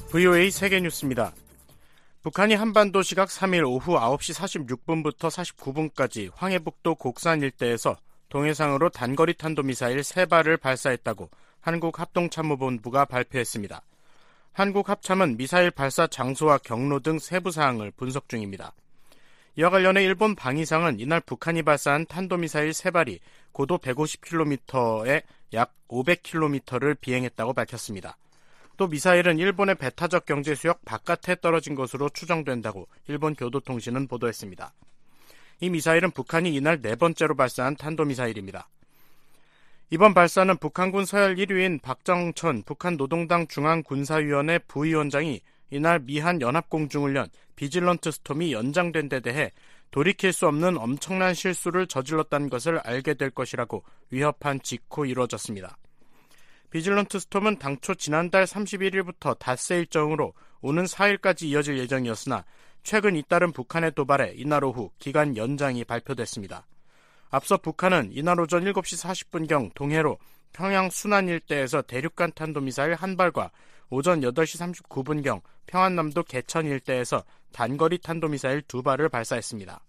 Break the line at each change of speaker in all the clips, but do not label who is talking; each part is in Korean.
VOA 세계뉴스입니다. 북한이 한반도 시각 3일 오후 9시 46분부터 49분까지 황해북도 곡산 일대에서 동해상으로 단거리 탄도미사일 3발을 발사했다고 한국합동참모본부가 발표했습니다. 한국합참은 미사일 발사 장소와 경로 등 세부 사항을 분석 중입니다. 이와 관련해 일본 방위상은 이날 북한이 발사한 탄도미사일 3발이 고도 150km에 약 500km를 비행했다고 밝혔습니다. 또 미사일은 일본의 배타적 경제수역 바깥에 떨어진 것으로 추정된다고 일본 교도통신은 보도했습니다. 이 미사일은 북한이 이날 4번째로 발사한 탄도미사일입니다. 이번 발사는 북한군 서열 1위인 박정천 북한 노동당 중앙군사위원회 부위원장이 이날 미한 연합공중훈련 비질런트 스톰이 연장된 데 대해 돌이킬 수 없는 엄청난 실수를 저질렀다는 것을 알게 될 것이라고 위협한 직후 이루어졌습니다. 비질런트 스톰은 당초 지난달 31일부터 닷새 일정으로 오는 4일까지 이어질 예정이었으나 최근 잇따른 북한의 도발에 이날 오후 기간 연장이 발표됐습니다. 앞서 북한은 이날 오전 7시 40분경 동해로 평양 순안 일대에서 대륙간 탄도미사일 1발과 오전 8시 39분경 평안남도 개천 일대에서 단거리 탄도미사일 2발을 발사했습니다.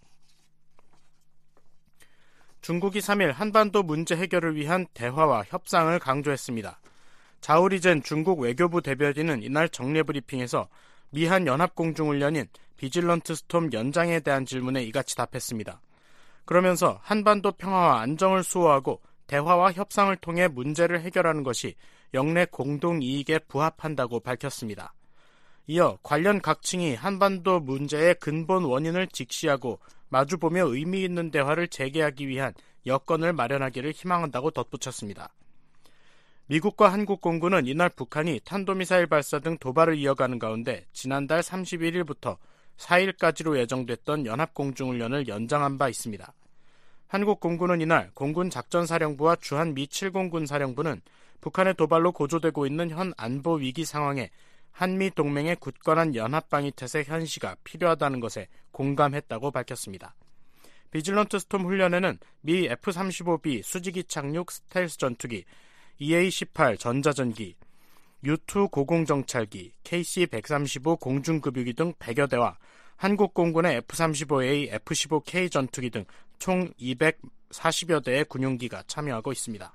중국이 3일 한반도 문제 해결을 위한 대화와 협상을 강조했습니다. 자오리젠 중국 외교부 대변인은 이날 정례 브리핑에서 미한 연합공중훈련인 비질런트 스톰 연장에 대한 질문에 이같이 답했습니다. 그러면서 한반도 평화와 안정을 수호하고 대화와 협상을 통해 문제를 해결하는 것이 영내 공동이익에 부합한다고 밝혔습니다. 이어 관련 각층이 한반도 문제의 근본 원인을 직시하고 마주보며 의미 있는 대화를 재개하기 위한 여건을 마련하기를 희망한다고 덧붙였습니다. 미국과 한국 공군은 이날 북한이 탄도미사일 발사 등 도발을 이어가는 가운데 지난달 31일부터 4일까지로 예정됐던 연합공중훈련을 연장한 바 있습니다. 한국 공군은 이날 공군 작전사령부와 주한 미 7공군 사령부는 북한의 도발로 고조되고 있는 현 안보 위기 상황에 한미 동맹의 굳건한 연합방위 태세 현시가 필요하다는 것에 공감했다고 밝혔습니다. 비질런트 스톰 훈련에는 미 F-35B 수직이 착륙 스텔스 전투기, EA-18 전자전기, U-2 고공정찰기, KC-135 공중급유기 등 100여 대와 한국 공군의 F-35A, F-15K 전투기 등 총 240여 대의 군용기가 참여하고 있습니다.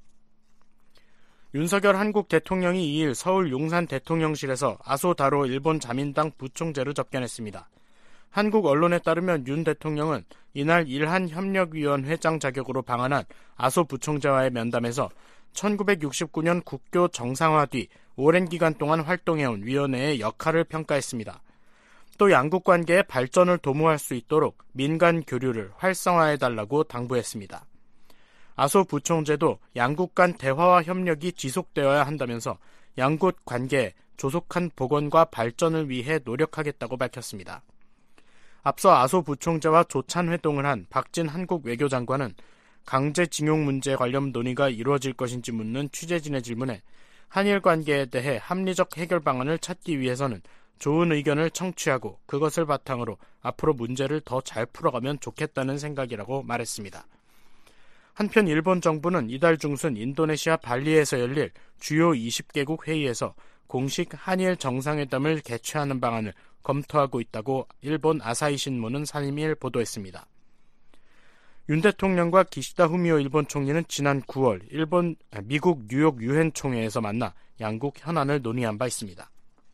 윤석열 한국 대통령이 2일 서울 용산 대통령실에서 아소다로 일본 자민당 부총재로 접견했습니다. 한국 언론에 따르면 윤 대통령은 이날 일한협력위원회장 자격으로 방한한 아소 부총재와의 면담에서 1969년 국교 정상화 뒤 오랜 기간 동안 활동해온 위원회의 역할을 평가했습니다. 또 양국 관계의 발전을 도모할 수 있도록 민간 교류를 활성화해달라고 당부했습니다. 아소 부총재도 양국 간 대화와 협력이 지속되어야 한다면서 양국 관계의 조속한 복원과 발전을 위해 노력하겠다고 밝혔습니다. 앞서 아소 부총재와 조찬 회동을 한 박진 한국 외교장관은 강제징용 문제 관련 논의가 이루어질 것인지 묻는 취재진의 질문에 한일 관계에 대해 합리적 해결 방안을 찾기 위해서는 좋은 의견을 청취하고 그것을 바탕으로 앞으로 문제를 더 잘 풀어가면 좋겠다는 생각이라고 말했습니다. 한편 일본 정부는 이달 중순 인도네시아 발리에서 열릴 주요 20개국 회의에서 공식 한일 정상회담을 개최하는 방안을 검토하고 있다고 일본 아사히 신문은 3일 보도했습니다. 윤 대통령과 기시다 후미오 일본 총리는 지난 9월 미국 뉴욕 유엔 총회에서 만나 양국 현안을 논의한 바 있습니다.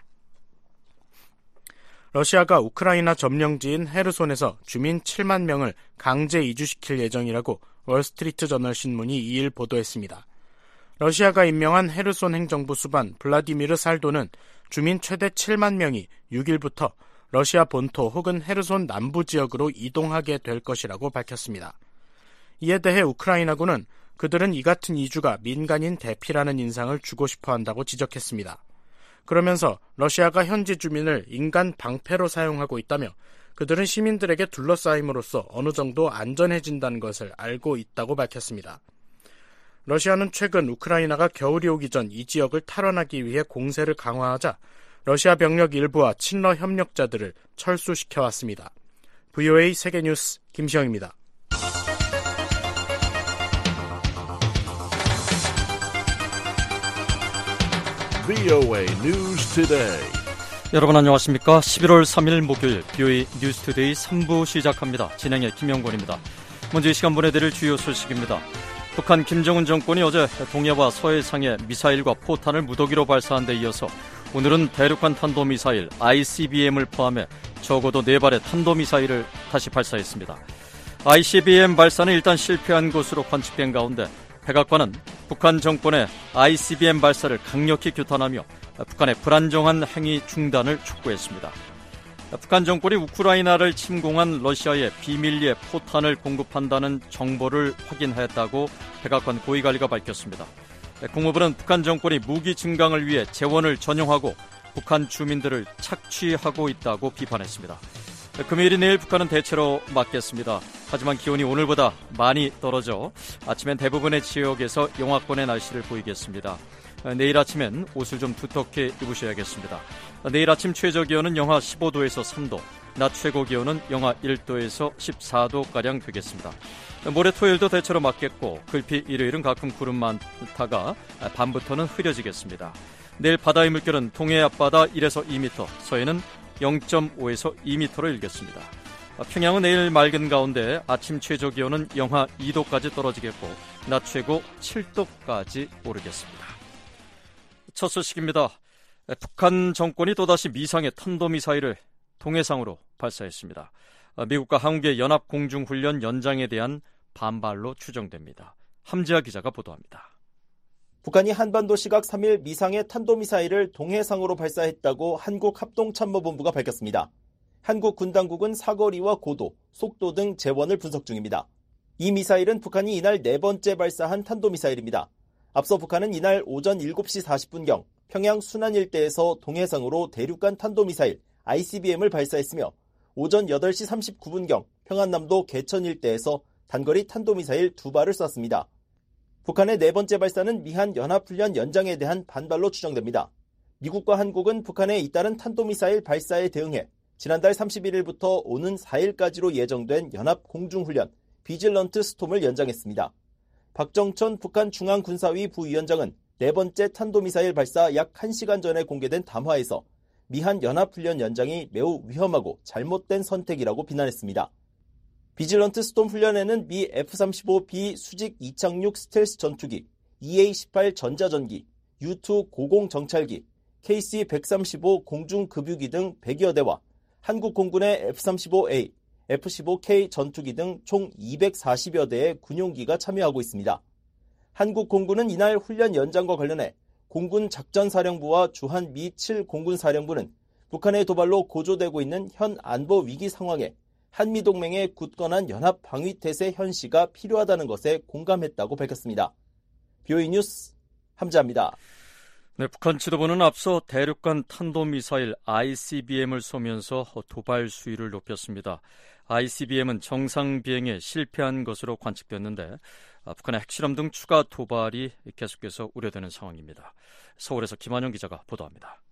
러시아가 우크라이나 점령지인 헤르손에서 주민 7만 명을 강제 이주시킬 예정이라고 월스트리트 저널 신문이 2일 보도했습니다. 러시아가 임명한 헤르손 행정부 수반 블라디미르 살도는 주민 최대 7만 명이 6일부터 러시아 본토 혹은 헤르손 남부 지역으로 이동하게 될 것이라고 밝혔습니다. 이에 대해 우크라이나군은 그들은 이 같은 이주가 민간인 대피라는 인상을 주고 싶어 한다고 지적했습니다. 그러면서 러시아가 현지 주민을 인간 방패로 사용하고 있다며 그들은 시민들에게 둘러싸임으로써 어느 정도 안전해진다는 것을 알고 있다고 밝혔습니다. 러시아는 최근 우크라이나가 겨울이 오기 전 이 지역을 탈환하기 위해 공세를 강화하자 러시아 병력 일부와 친러 협력자들을 철수시켜왔습니다. VOA 세계뉴스 김시영입니다.
VOA News Today. 여러분 안녕하십니까? 11월 3일 목요일 BOA 뉴스투데이 3부 시작합니다. 진행의 김영권입니다. 먼저 이 시간 보내드릴 주요 소식입니다. 북한 김정은 정권이 어제 동해와 서해상에 미사일과 포탄을 무더기로 발사한 데 이어서 오늘은 대륙간 탄도미사일 ICBM을 포함해 적어도 4발의 탄도미사일을 다시 발사했습니다. ICBM 발사는 일단 실패한 것으로 관측된 가운데 백악관은 북한 정권의 ICBM 발사를 강력히 규탄하며 북한의 불안정한 행위 중단을 촉구했습니다. 북한 정권이 우크라이나를 침공한 러시아에 비밀리에 포탄을 공급한다는 정보를 확인했다고 백악관 고위관리가 밝혔습니다. 국무부는 북한 정권이 무기 증강을 위해 재원을 전용하고 북한 주민들을 착취하고 있다고 비판했습니다. 금요일인 내일 북한은 대체로 맑겠습니다. 하지만 기온이 오늘보다 많이 떨어져 아침엔 대부분의 지역에서 영하권의 날씨를 보이겠습니다. 내일 아침엔 옷을 좀 두텁게 입으셔야겠습니다. 내일 아침 최저 기온은 영하 15도에서 3도, 낮 최고 기온은 영하 1도에서 14도가량 되겠습니다. 모레 토요일도 대체로 맑겠고 글피 일요일은 가끔 구름 많다가 밤부터는 흐려지겠습니다. 내일 바다의 물결은 동해 앞바다 1에서 2m, 서해는 0.5에서 2m로 일겠습니다. 평양은 내일 맑은 가운데 아침 최저 기온은 영하 2도까지 떨어지겠고 낮 최고 7도까지 오르겠습니다. 첫 소식입니다. 북한 정권이 또다시 미상의 탄도미사일을 동해상으로 발사했습니다. 미국과 한국의 연합공중훈련 연장에 대한 반발로 추정됩니다. 함지아 기자가 보도합니다.
북한이 한반도 시각 3일 미상의 탄도미사일을 동해상으로 발사했다고 한국합동참모본부가 밝혔습니다. 한국 군 당국은 사거리와 고도, 속도 등 재원을 분석 중입니다. 이 미사일은 북한이 이날 네 번째 발사한 탄도미사일입니다. 앞서 북한은 이날 오전 7시 40분경 평양 순안 일대에서 동해상으로 대륙간 탄도미사일 ICBM을 발사했으며 오전 8시 39분경 평안남도 개천 일대에서 단거리 탄도미사일 2발을 쐈습니다. 북한의 네 번째 발사는 미한 연합훈련 연장에 대한 반발로 추정됩니다. 미국과 한국은 북한의 잇따른 탄도미사일 발사에 대응해 지난달 31일부터 오는 4일까지로 예정된 연합공중훈련 비질런트 스톰을 연장했습니다. 박정천 북한 중앙군사위 부위원장은 네 번째 탄도미사일 발사 약 1시간 전에 공개된 담화에서 미한 연합훈련 연장이 매우 위험하고 잘못된 선택이라고 비난했습니다. 비질런트 스톰 훈련에는 미 F-35B 수직 이착륙 스텔스 전투기, EA-18 전자전기, U-2 고공 정찰기, KC-135 공중급유기 등 100여 대와 한국 공군의 F-35A, F-15K 전투기 등 총 240여 대의 군용기가 참여하고 있습니다. 한국 공군은 이날 훈련 연장과 관련해 공군 작전사령부와 주한 미 7공군사령부는 북한의 도발로 고조되고 있는 현 안보 위기 상황에 한미동맹의 굳건한 연합 방위태세 현시가 필요하다는 것에 공감했다고 밝혔습니다. BOA 뉴스 함지아입니다.
네, 북한 지도부는 앞서 대륙간 탄도미사일 ICBM을 쏘면서 도발 수위를 높였습니다. ICBM은 정상 비행에 실패한 것으로 관측됐는데 북한의 핵실험 등 추가 도발이 계속해서 우려되는 상황입니다. 서울에서 김한영 기자가 보도합니다.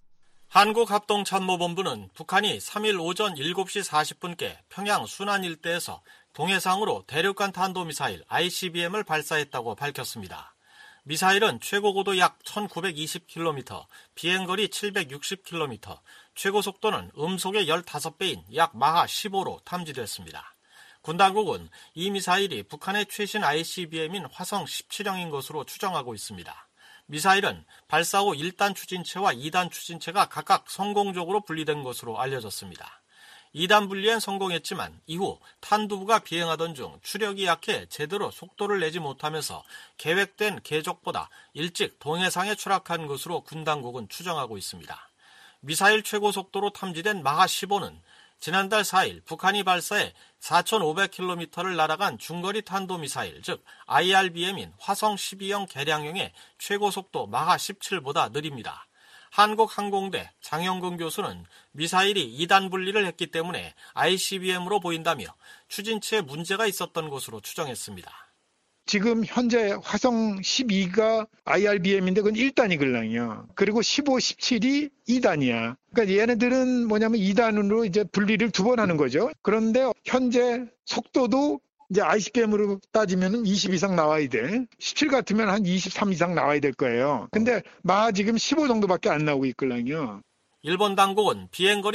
한국합동참모본부는 북한이 3일 오전 7시 40분께 평양 순안 일대에서 동해상으로 대륙간 탄도미사일 ICBM을 발사했다고 밝혔습니다. 미사일은 최고 고도 약 1920km, 비행거리 760km, 최고 속도는 음속의 15배인 약 마하 15로 탐지됐습니다. 군 당국은 이 미사일이 북한의 최신 ICBM인 화성 17형인 것으로 추정하고 있습니다. 미사일은 발사 후 1단 추진체와 2단 추진체가 각각 성공적으로 분리된 것으로 알려졌습니다. 2단 분리엔 성공했지만 이후 탄두부가 비행하던 중 추력이 약해 제대로 속도를 내지 못하면서 계획된 궤적보다 일찍 동해상에 추락한 것으로 군 당국은 추정하고 있습니다. 미사일 최고 속도로 탐지된 마하 15는 지난달 4일 북한이 발사해 4,500km를 날아간 중거리 탄도미사일, 즉 IRBM인 화성 12형 개량형의 최고 속도 마하 17보다 느립니다. 한국항공대 장영근 교수는 미사일이 2단 분리를 했기 때문에 ICBM으로 보인다며 추진체에 문제가 있었던 것으로 추정했습니다.
지금 현재 화성 12가 IRBM인데 그건 1단이거든요. 그리고 15, 17이 2단이야. 그러니까 얘네들은 뭐냐면 2단으로 이제 분리를 2번 하는 거죠. 그런데 현재 속도도 이제 ICBM으로 따지면 20 이상 나와야 돼. 17 같으면 한 23 이상 나와야 될 거예요. 근데 마하 지금 15 정도밖에 안 나오고 있거든요.
일본 당국은 비행거리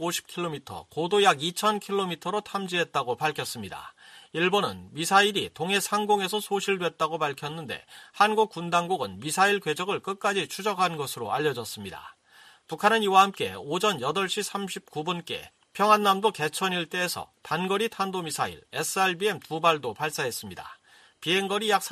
750km, 고도 약 2000km로 탐지했다고 밝혔습니다. 일본은 미사일이 동해 상공에서 소실됐다고 밝혔는데 한국 군 당국은 미사일 궤적을 끝까지 추적한 것으로 알려졌습니다. 북한은 이와 함께 오전 8시 39분께 평안남도 개천 일대에서 단거리 탄도미사일 SRBM 2발도 발사했습니다. 비행거리 약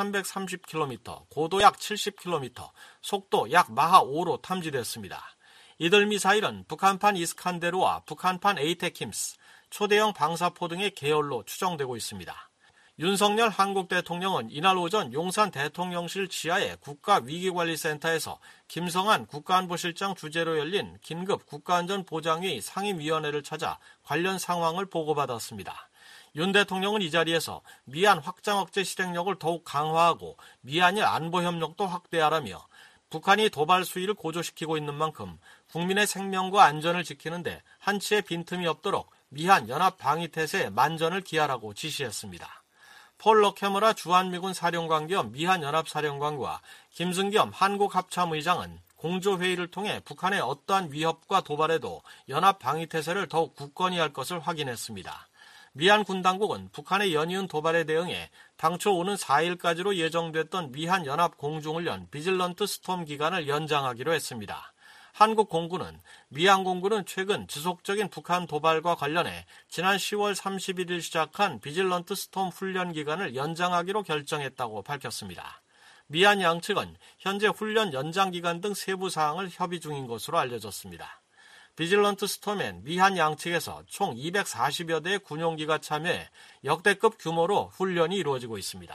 330km, 고도 약 70km, 속도 약 마하 5로 탐지됐습니다. 이들 미사일은 북한판 이스칸데르와 북한판 에이테킴스, 초대형 방사포 등의 계열로 추정되고 있습니다. 윤석열 한국 대통령은 이날 오전 용산 대통령실 지하의 국가위기관리센터에서 김성한 국가안보실장 주재로 열린 긴급 국가안전보장회의 상임위원회를 찾아 관련 상황을 보고받았습니다. 윤 대통령은 이 자리에서 미한 확장 억제 실행력을 더욱 강화하고 미한일 안보협력도 확대하라며 북한이 도발 수위를 고조시키고 있는 만큼 국민의 생명과 안전을 지키는데 한치의 빈틈이 없도록 미한 연합방위태세에 만전을 기하라고 지시했습니다. 폴 러케무라 주한미군 사령관 겸 미한 연합사령관과 김승겸 한국합참의장은 공조회의를 통해 북한의 어떠한 위협과 도발에도 연합방위태세를 더욱 굳건히 할 것을 확인했습니다. 미한 군당국은 북한의 연이은 도발에 대응해 당초 오는 4일까지로 예정됐던 미한 연합 공중훈련 비질런트 스톰 기간을 연장하기로 했습니다. 한국 공군은 미한 공군은 최근 지속적인 북한 도발과 관련해 지난 10월 31일 시작한 비질런트 스톰 훈련 기간을 연장하기로 결정했다고 밝혔습니다. 미한 양측은 현재 훈련 연장 기간 등 세부 사항을 협의 중인 것으로 알려졌습니다. 비질런트 스톰엔 미한 양측에서 총 240여 대의 군용기가 참여해 역대급 규모로 훈련이 이루어지고 있습니다.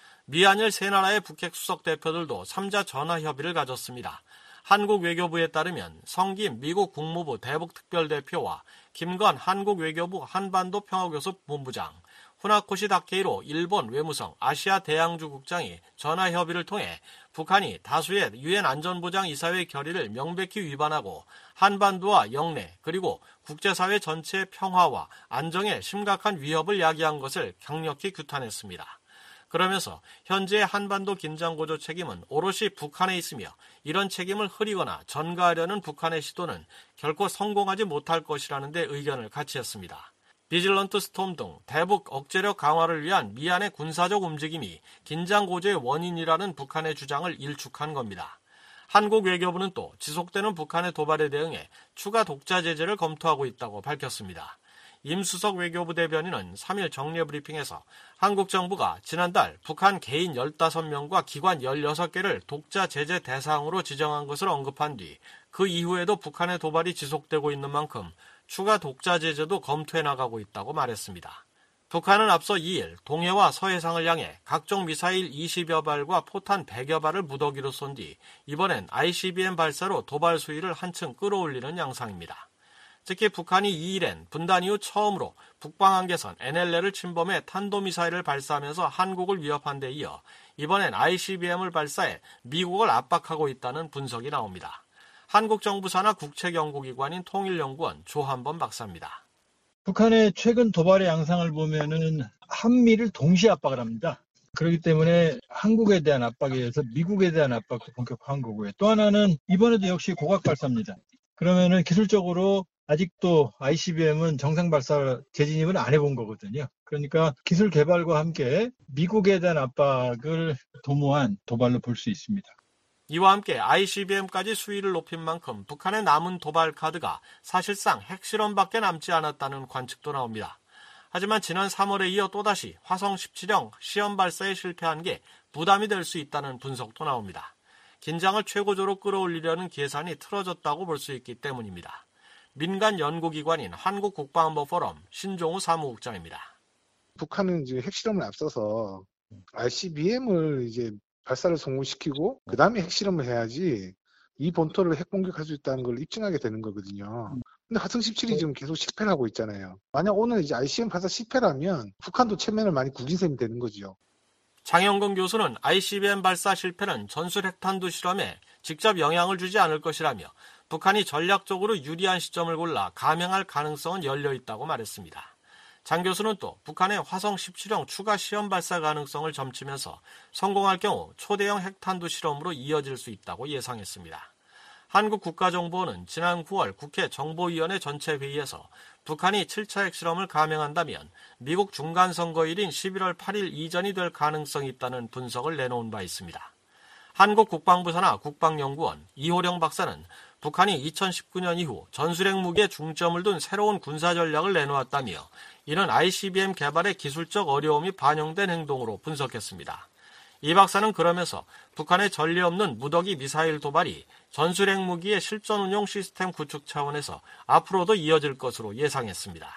미한일 세 나라의 북핵 수석 대표들도 3자 전화 협의를 가졌습니다. 한국 외교부에 따르면 성김 미국 국무부 대북특별대표와 김건 한국 외교부 한반도 평화교섭 본부장, 후나코시 다케이로 일본 외무성 아시아 대양주 국장이 전화 협의를 통해 북한이 다수의 유엔 안전보장이사회 결의를 명백히 위반하고 한반도와 영내 그리고 국제사회 전체의 평화와 안정에 심각한 위협을 야기한 것을 강력히 규탄했습니다. 그러면서 현재의 한반도 긴장고조 책임은 오롯이 북한에 있으며 이런 책임을 흐리거나 전가하려는 북한의 시도는 결코 성공하지 못할 것이라는 데 의견을 같이 했습니다. 비질런트 스톰 등 대북 억제력 강화를 위한 미한의 군사적 움직임이 긴장고조의 원인이라는 북한의 주장을 일축한 겁니다. 한국 외교부는 또 지속되는 북한의 도발에 대응해 추가 독자 제재를 검토하고 있다고 밝혔습니다. 임수석 외교부 대변인은 3일 정례 브리핑에서 한국 정부가 지난달 북한 개인 15명과 기관 16개를 독자 제재 대상으로 지정한 것을 언급한 뒤 그 이후에도 북한의 도발이 지속되고 있는 만큼 추가 독자 제재도 검토해 나가고 있다고 말했습니다. 북한은 앞서 2일 동해와 서해상을 향해 각종 미사일 20여 발과 포탄 100여 발을 무더기로 쏜 뒤 이번엔 ICBM 발사로 도발 수위를 한층 끌어올리는 양상입니다. 특히 북한이 2일엔 분단 이후 처음으로 북방한계선 NLL을 침범해 탄도미사일을 발사하면서 한국을 위협한 데 이어 이번엔 ICBM을 발사해 미국을 압박하고 있다는 분석이 나옵니다. 한국 정부 산하 국책연구기관인 통일연구원 조한범 박사입니다.
북한의 최근 도발의 양상을 보면은 한미를 동시에 압박을 합니다. 그렇기 때문에 한국에 대한 압박에 의해서 미국에 대한 압박도 본격화한 거고요. 또 하나는 이번에도 역시 고각 발사입니다. 그러면은 기술적으로 아직도 ICBM은 정상 발사 재진입을 안 해본 거거든요. 그러니까 기술 개발과 함께 미국에 대한 압박을 도모한 도발로 볼 수 있습니다.
이와 함께 ICBM까지 수위를 높인 만큼 북한의 남은 도발 카드가 사실상 핵실험밖에 남지 않았다는 관측도 나옵니다. 하지만 지난 3월에 이어 또다시 화성 17형 시험 발사에 실패한 게 부담이 될 수 있다는 분석도 나옵니다. 긴장을 최고조로 끌어올리려는 계산이 틀어졌다고 볼 수 있기 때문입니다. 민간 연구기관인 한국국방안보포럼 신종우 사무국장입니다.
북한은 이제 핵실험을 앞서서 ICBM을 이제 발사를 성공시키고 그 다음에 핵실험을 해야지 이 본토를 핵공격할 수 있다는 걸 입증하게 되는 거거든요. 근데 화성 17이 지금 계속 실패를 하고 있잖아요. 만약 오늘 이제 ICBM 발사 실패라면 북한도 체면을 많이 구긴 셈이 되는 거죠.
장영근 교수는 ICBM 발사 실패는 전술 핵탄두 실험에 직접 영향을 주지 않을 것이라며 북한이 전략적으로 유리한 시점을 골라 감행할 가능성은 열려 있다고 말했습니다. 장 교수는 또 북한의 화성 17형 추가 시험 발사 가능성을 점치면서 성공할 경우 초대형 핵탄두 실험으로 이어질 수 있다고 예상했습니다. 한국 국가정보원은 지난 9월 국회 정보위원회 전체 회의에서 북한이 7차 핵실험을 감행한다면 미국 중간선거일인 11월 8일 이전이 될 가능성이 있다는 분석을 내놓은 바 있습니다. 한국 국방부 산하 국방연구원 이호령 박사는 북한이 2019년 이후 전술핵 무기에 중점을 둔 새로운 군사 전략을 내놓았다며 이는 ICBM 개발의 기술적 어려움이 반영된 행동으로 분석했습니다. 이 박사는 그러면서 북한의 전례 없는 무더기 미사일 도발이 전술핵 무기의 실전 운용 시스템 구축 차원에서 앞으로도 이어질 것으로 예상했습니다.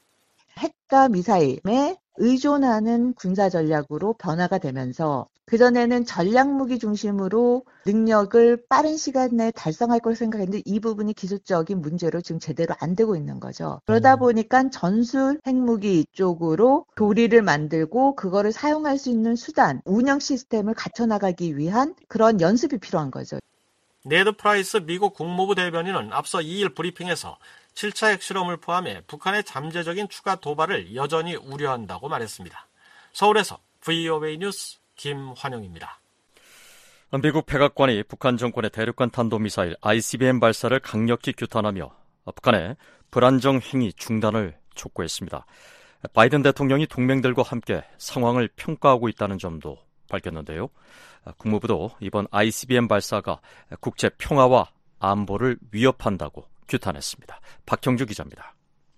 핵과 미사일에 의존하는 군사 전략으로 변화가 되면서 그전에는 전략무기 중심으로 능력을 빠른 시간 내에 달성할 걸 생각했는데 이 부분이 기술적인 문제로 지금 제대로 안 되고 있는 거죠. 그러다 보니까 전술 핵무기 쪽으로 도리를 만들고 그거를 사용할 수 있는 수단, 운영 시스템을 갖춰나가기 위한 그런 연습이 필요한 거죠.
네드 프라이스 미국 국무부 대변인은 앞서 2일 브리핑에서 7차 핵실험을 포함해 북한의 잠재적인 추가 도발을 여전히 우려한다고 말했습니다. 서울에서 VOA 뉴스 김환영입니다.
미국 백악관이 북한 정권의 대륙간 탄도미사일 ICBM 발사를 강력히 규탄하며 북한의 불안정 행위 중단을 촉구했습니다. 바이든 대통령이 동맹들과 함께 상황을 평가하고 있다는 점도 밝혔는데요. 국무부도 이번 ICBM 발사가 국제 평화와 안보를 위협한다고 규탄했습니다. 박형주 기자입니다.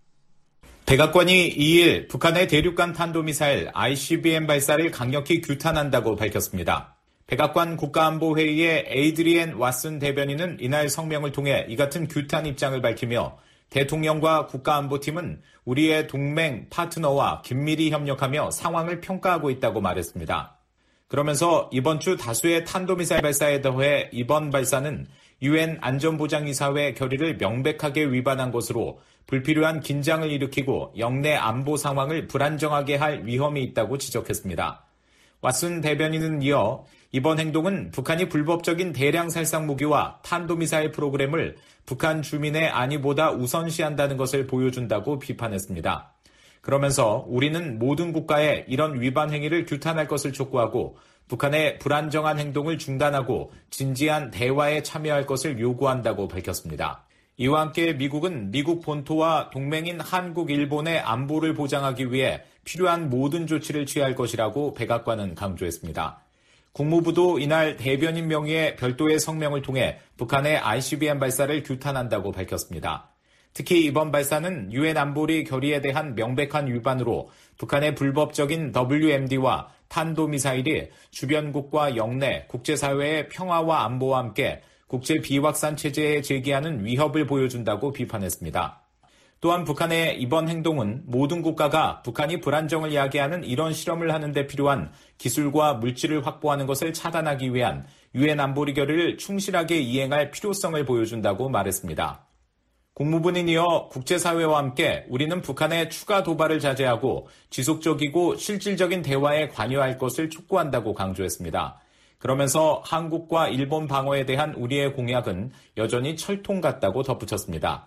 백악관이 2일 북한의 대륙간 탄도미사일 ICBM 발사를 강력히 규탄한다고 밝혔습니다. 백악관 국가안보회의의 에이드리엔 왓슨 대변인은 이날 성명을 통해 이 같은 규탄 입장을 밝히며 대통령과 국가안보팀은 우리의 동맹 파트너와 긴밀히 협력하며 상황을 평가하고 있다고 말했습니다. 그러면서 이번 주 다수의 탄도미사일 발사에 더해 이번 발사는 UN 안전보장이사회 결의를 명백하게 위반한 것으로 불필요한 긴장을 일으키고 영내 안보 상황을 불안정하게 할 위험이 있다고 지적했습니다. 왓슨 대변인은 이어 이번 행동은 북한이 불법적인 대량 살상 무기와 탄도미사일 프로그램을 북한 주민의 안위보다 우선시한다는 것을 보여준다고 비판했습니다. 그러면서 우리는 모든 국가의 이런 위반 행위를 규탄할 것을 촉구하고 북한의 불안정한 행동을 중단하고 진지한 대화에 참여할 것을 요구한다고 밝혔습니다. 이와 함께 미국은 미국 본토와 동맹인 한국, 일본의 안보를 보장하기 위해 필요한 모든 조치를 취할 것이라고 백악관은 강조했습니다. 국무부도 이날 대변인 명의의 별도의 성명을 통해 북한의 ICBM 발사를 규탄한다고 밝혔습니다. 특히 이번 발사는 UN 안보리 결의에 대한 명백한 위반으로 북한의 불법적인 WMD와 탄도미사일이 주변국과 영내, 국제사회의 평화와 안보와 함께 국제 비확산 체제에 제기하는 위협을 보여준다고 비판했습니다. 또한 북한의 이번 행동은 모든 국가가 북한이 불안정을 야기하는 이런 실험을 하는 데 필요한 기술과 물질을 확보하는 것을 차단하기 위한 UN 안보리 결의를 충실하게 이행할 필요성을 보여준다고 말했습니다. 국무부는 이어 국제사회와 함께 우리는 북한의 추가 도발을 자제하고 지속적이고 실질적인 대화에 관여할 것을 촉구한다고 강조했습니다. 그러면서 한국과 일본 방어에 대한 우리의 공약은 여전히 철통 같다고 덧붙였습니다.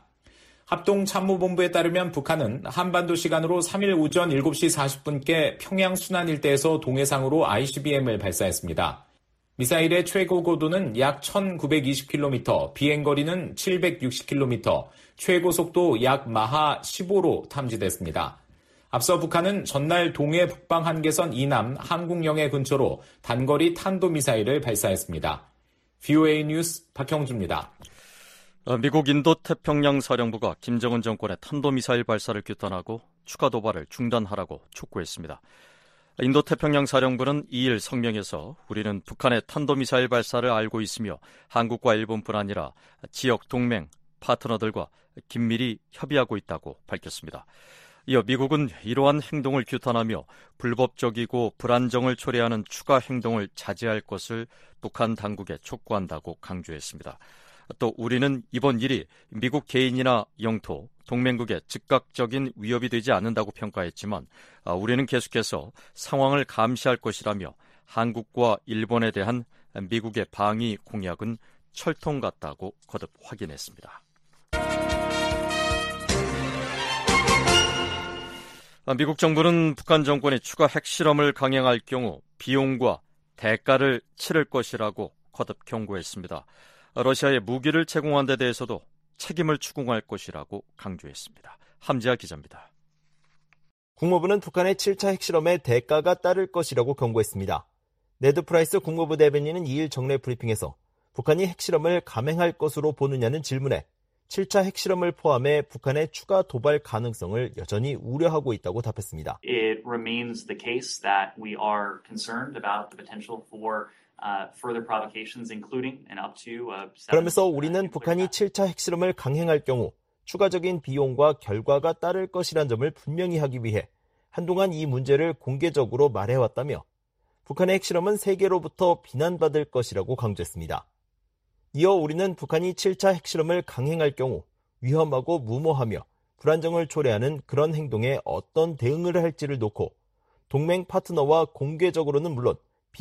합동참모본부에 따르면 북한은 한반도 시간으로 3일 오전 7시 40분께 평양 순안 일대에서 동해상으로 ICBM을 발사했습니다. 미사일의 최고 고도는 약 1920km, 비행거리는 760km, 최고 속도 약 마하 15로 탐지됐습니다. 앞서 북한은 전날 동해 북방 한계선 이남 한국영해 근처로 단거리 탄도미사일을 발사했습니다. VOA 뉴스 박형주입니다.
미국 인도태평양 사령부가 김정은 정권의 탄도미사일 발사를 규탄하고 추가 도발을 중단하라고 촉구했습니다. 인도태평양 사령부는 2일 성명에서 우리는 북한의 탄도미사일 발사를 알고 있으며 한국과 일본뿐 아니라 지역 동맹, 파트너들과 긴밀히 협의하고 있다고 밝혔습니다. 이어 미국은 이러한 행동을 규탄하며 불법적이고 불안정을 초래하는 추가 행동을 자제할 것을 북한 당국에 촉구한다고 강조했습니다. 또 우리는 이번 일이 미국 개인이나 영토, 동맹국에 즉각적인 위협이 되지 않는다고 평가했지만 우리는 계속해서 상황을 감시할 것이라며 한국과 일본에 대한 미국의 방위 공약은 철통 같다고 거듭 확인했습니다. 미국 정부는 북한 정권이 추가 핵실험을 강행할 경우 비용과 대가를 치를 것이라고 거듭 경고했습니다. 러시아에 무기를 제공한 데 대해서도 책임을 추궁할 것이라고 강조했습니다. 함지아 기자입니다.
국무부는 북한의 7차 핵실험에 대가가 따를 것이라고 경고했습니다. 네드 프라이스 국무부 대변인은 2일 정례 브리핑에서 북한이 핵실험을 감행할 것으로 보느냐는 질문에 7차 핵실험을 포함해 북한의 추가 도발 가능성을 여전히 우려하고 있다고 답했습니다.
It remains the case that we are concerned about the potential for further provocations, including and up to.
그러면서 우리는 북한이 7차 핵실험을 강행할 경우 추가적인 비용과 결과가 따를 것이란 점을 분명히 하기 위해 한동안 이 문제를 공개적으로 말해왔다며 북한의 핵실험은 세계로부터 비난받을 것이라고 강조했습니다. 이어 우리는 북한이 7차 핵실험을 강행할 경우 위험하고 무모하며 불안정을 초래하는 그런 행동에 어떤 대응을 할지를 놓고 동맹 파트너와 공개적으로는 물론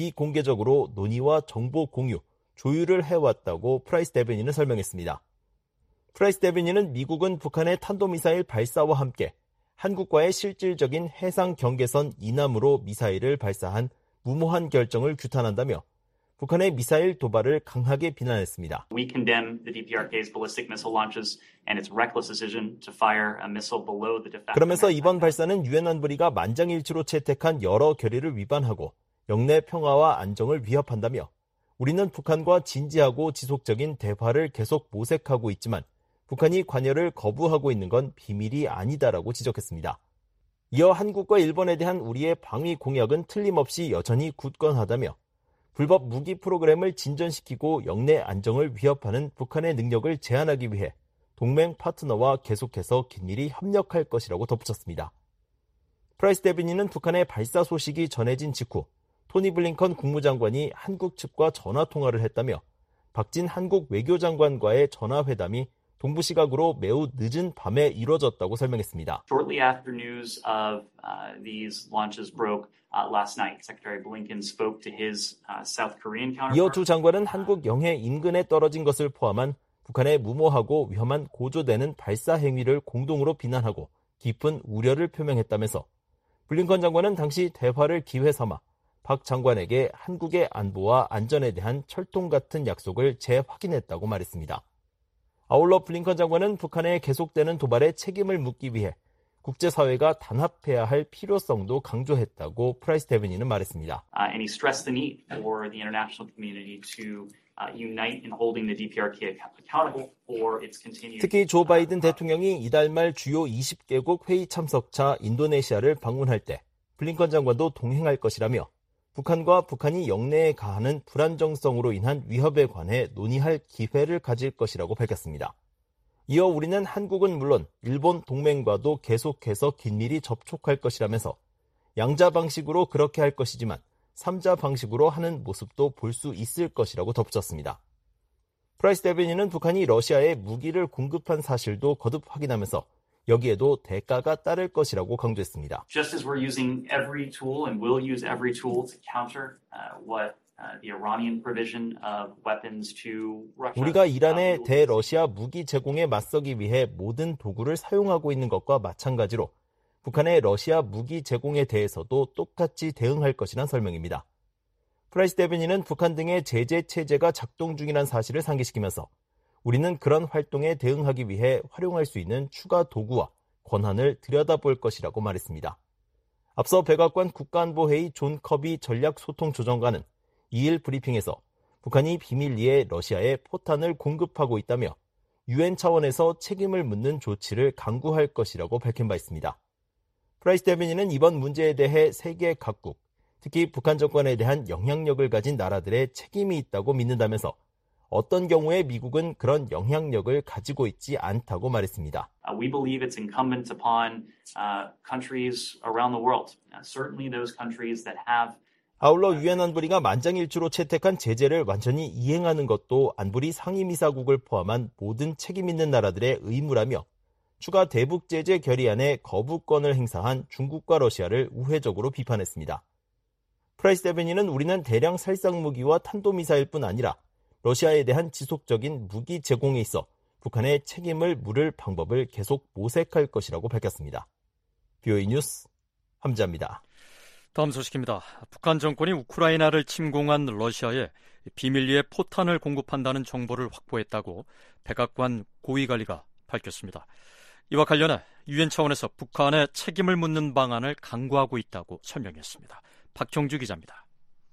비공개적으로 논의와 정보 공유, 조율을 해왔다고 프라이스 대변인은 설명했습니다. 프라이스 대변인은 미국은 북한의 탄도미사일 발사와 함께 한국과의 실질적인 해상 경계선 이남으로 미사일을 발사한 무모한 결정을 규탄한다며 북한의 미사일 도발을 강하게 비난했습니다.
We condemn the DPRK's ballistic missile launches and its reckless decision to fire a missile below the de facto.
그러면서 이번 발사는 유엔 안보리가 만장일치로 채택한 여러 결의를 위반하고 영내 평화와 안정을 위협한다며 우리는 북한과 진지하고 지속적인 대화를 계속 모색하고 있지만 북한이 관여를 거부하고 있는 건 비밀이 아니다라고 지적했습니다. 이어 한국과 일본에 대한 우리의 방위 공약은 틀림없이 여전히 굳건하다며 불법 무기 프로그램을 진전시키고 영내 안정을 위협하는 북한의 능력을 제한하기 위해 동맹 파트너와 계속해서 긴밀히 협력할 것이라고 덧붙였습니다. 프라이스 대변인은 북한의 발사 소식이 전해진 직후 토니 블링컨 국무장관이 한국 측과 전화통화를 했다며 박진 한국 외교장관과의 전화회담이 동부 시각으로 매우 늦은 밤에 이뤄졌다고 설명했습니다.
Shortly after news of these launches broke last night, Secretary Blinken spoke to his South Korean counterpart.
이어 두 장관은 한국 영해 인근에 떨어진 것을 포함한 북한의 무모하고 위험한 고조되는 발사 행위를 공동으로 비난하고 깊은 우려를 표명했다면서 블링컨 장관은 당시 대화를 기회 삼아 박 장관에게 한국의 안보와 안전에 대한 철통 같은 약속을 재확인했다고 말했습니다. 아울러 블링컨 장관은 북한의 계속되는 도발에 책임을 묻기 위해 국제사회가 단합해야 할 필요성도 강조했다고 프라이스 대변인은 말했습니다.
And he stressed the need for the international community to unite in holding the DPRK accountable for its continued.
특히 조 바이든 대통령이 이달 말 주요 20개국 회의 참석차 인도네시아를 방문할 때 블링컨 장관도 동행할 것이라며 북한과 북한이 영내에 가하는 불안정성으로 인한 위협에 관해 논의할 기회를 가질 것이라고 밝혔습니다. 이어 우리는 한국은 물론 일본 동맹과도 계속해서 긴밀히 접촉할 것이라면서 양자 방식으로 그렇게 할 것이지만 3자 방식으로 하는 모습도 볼 수 있을 것이라고 덧붙였습니다. 프라이스 대변인은 북한이 러시아에 무기를 공급한 사실도 거듭 확인하면서 여기에도 대가가 따를 것이라고 강조했습니다.
Just as we're using every tool and will use every tool to counter what the Iranian provision of weapons to Russia.
우리가 이란의 대러시아 무기 제공에 맞서기 위해 모든 도구를 사용하고 있는 것과 마찬가지로 북한의 러시아 무기 제공에 대해서도 똑같이 대응할 것이란 설명입니다. 프라이스 대변인은 북한 등의 제재 체제가 작동 중이라는 사실을 상기시키면서 우리는 그런 활동에 대응하기 위해 활용할 수 있는 추가 도구와 권한을 들여다볼 것이라고 말했습니다. 앞서 백악관 국가안보회의 존 커비 전략소통조정관은 2일 브리핑에서 북한이 비밀리에 러시아에 포탄을 공급하고 있다며 유엔 차원에서 책임을 묻는 조치를 강구할 것이라고 밝힌 바 있습니다. 프라이스 대변인은 이번 문제에 대해 세계 각국, 특히 북한 정권에 대한 영향력을 가진 나라들의 책임이 있다고 믿는다면서 어떤 경우에 미국은 그런 영향력을 가지고 있지 않다고 말했습니다.
We believe it's incumbent upon countries around the world, certainly those countries that have.
아울러 유엔 안보리가 만장일치로 채택한 제재를 완전히 이행하는 것도 안보리 상임이사국을 포함한 모든 책임 있는 나라들의 의무라며 추가 대북 제재 결의안에 거부권을 행사한 중국과 러시아를 우회적으로 비판했습니다. 프라이스 대변인은 우리는 대량 살상 무기와 탄도미사일뿐 아니라 러시아에 대한 지속적인 무기 제공에 있어 북한의 책임을 물을 방법을 계속 모색할 것이라고 밝혔습니다. BOE 뉴스 함지아입니다.
다음 소식입니다. 북한 정권이 우크라이나를 침공한 러시아에 비밀리에 포탄을 공급한다는 정보를 확보했다고 백악관 고위관리가 밝혔습니다. 이와 관련해 유엔 차원에서 북한의 책임을 묻는 방안을 강구하고 있다고 설명했습니다. 박형주 기자입니다.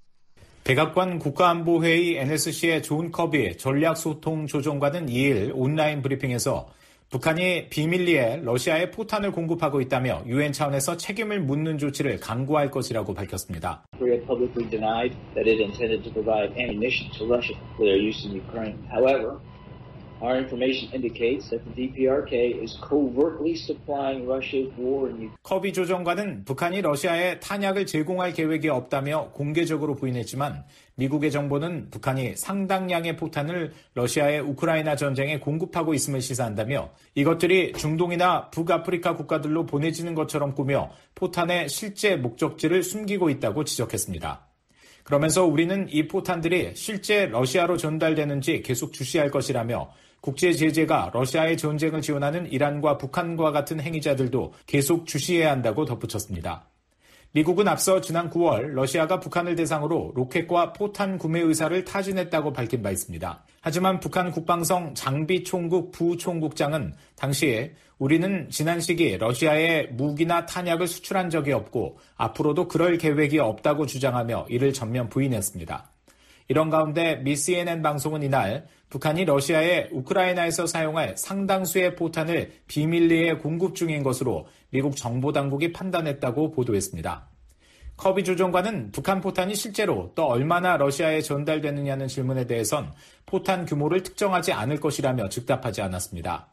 백악관 국가안보회의 NSC의 존 커비 전략소통조정관은 2일 온라인 브리핑에서 북한이 비밀리에 러시아에 포탄을 공급하고 있다며 유엔 차원에서 책임을 묻는 조치를 강구할 것이라고 밝혔습니다.
Korea publicly denied that it intended to provide ammunition to Russia for their use in Ukraine. However, our information indicates that the DPRK is covertly supplying Russia's war in Ukraine.
커비 조정관은 북한이 러시아에 탄약을 제공할 계획이 없다며 공개적으로 부인했지만 미국의 정보는 북한이 상당량의 포탄을 러시아의 우크라이나 전쟁에 공급하고 있음을 시사한다며 이것들이 중동이나 북아프리카 국가들로 보내지는 것처럼 꾸며 포탄의 실제 목적지를 숨기고 있다고 지적했습니다. 그러면서 우리는 이 포탄들이 실제 러시아로 전달되는지 계속 주시할 것이라며 국제 제재가 러시아의 전쟁을 지원하는 이란과 북한과 같은 행위자들도 계속 주시해야 한다고 덧붙였습니다. 미국은 앞서 지난 9월 러시아가 북한을 대상으로 로켓과 포탄 구매 의사를 타진했다고 밝힌 바 있습니다. 하지만 북한 국방성 장비총국 부총국장은 당시에 우리는 지난 시기 러시아에 무기나 탄약을 수출한 적이 없고 앞으로도 그럴 계획이 없다고 주장하며 이를 전면 부인했습니다. 이런 가운데 미 CNN 방송은 이날 북한이 러시아에 우크라이나에서 사용할 상당수의 포탄을 비밀리에 공급 중인 것으로 미국 정보당국이 판단했다고 보도했습니다. 커비 조정관은 북한 포탄이 실제로 또 얼마나 러시아에 전달되느냐는 질문에 대해선 포탄 규모를 특정하지 않을 것이라며 즉답하지 않았습니다.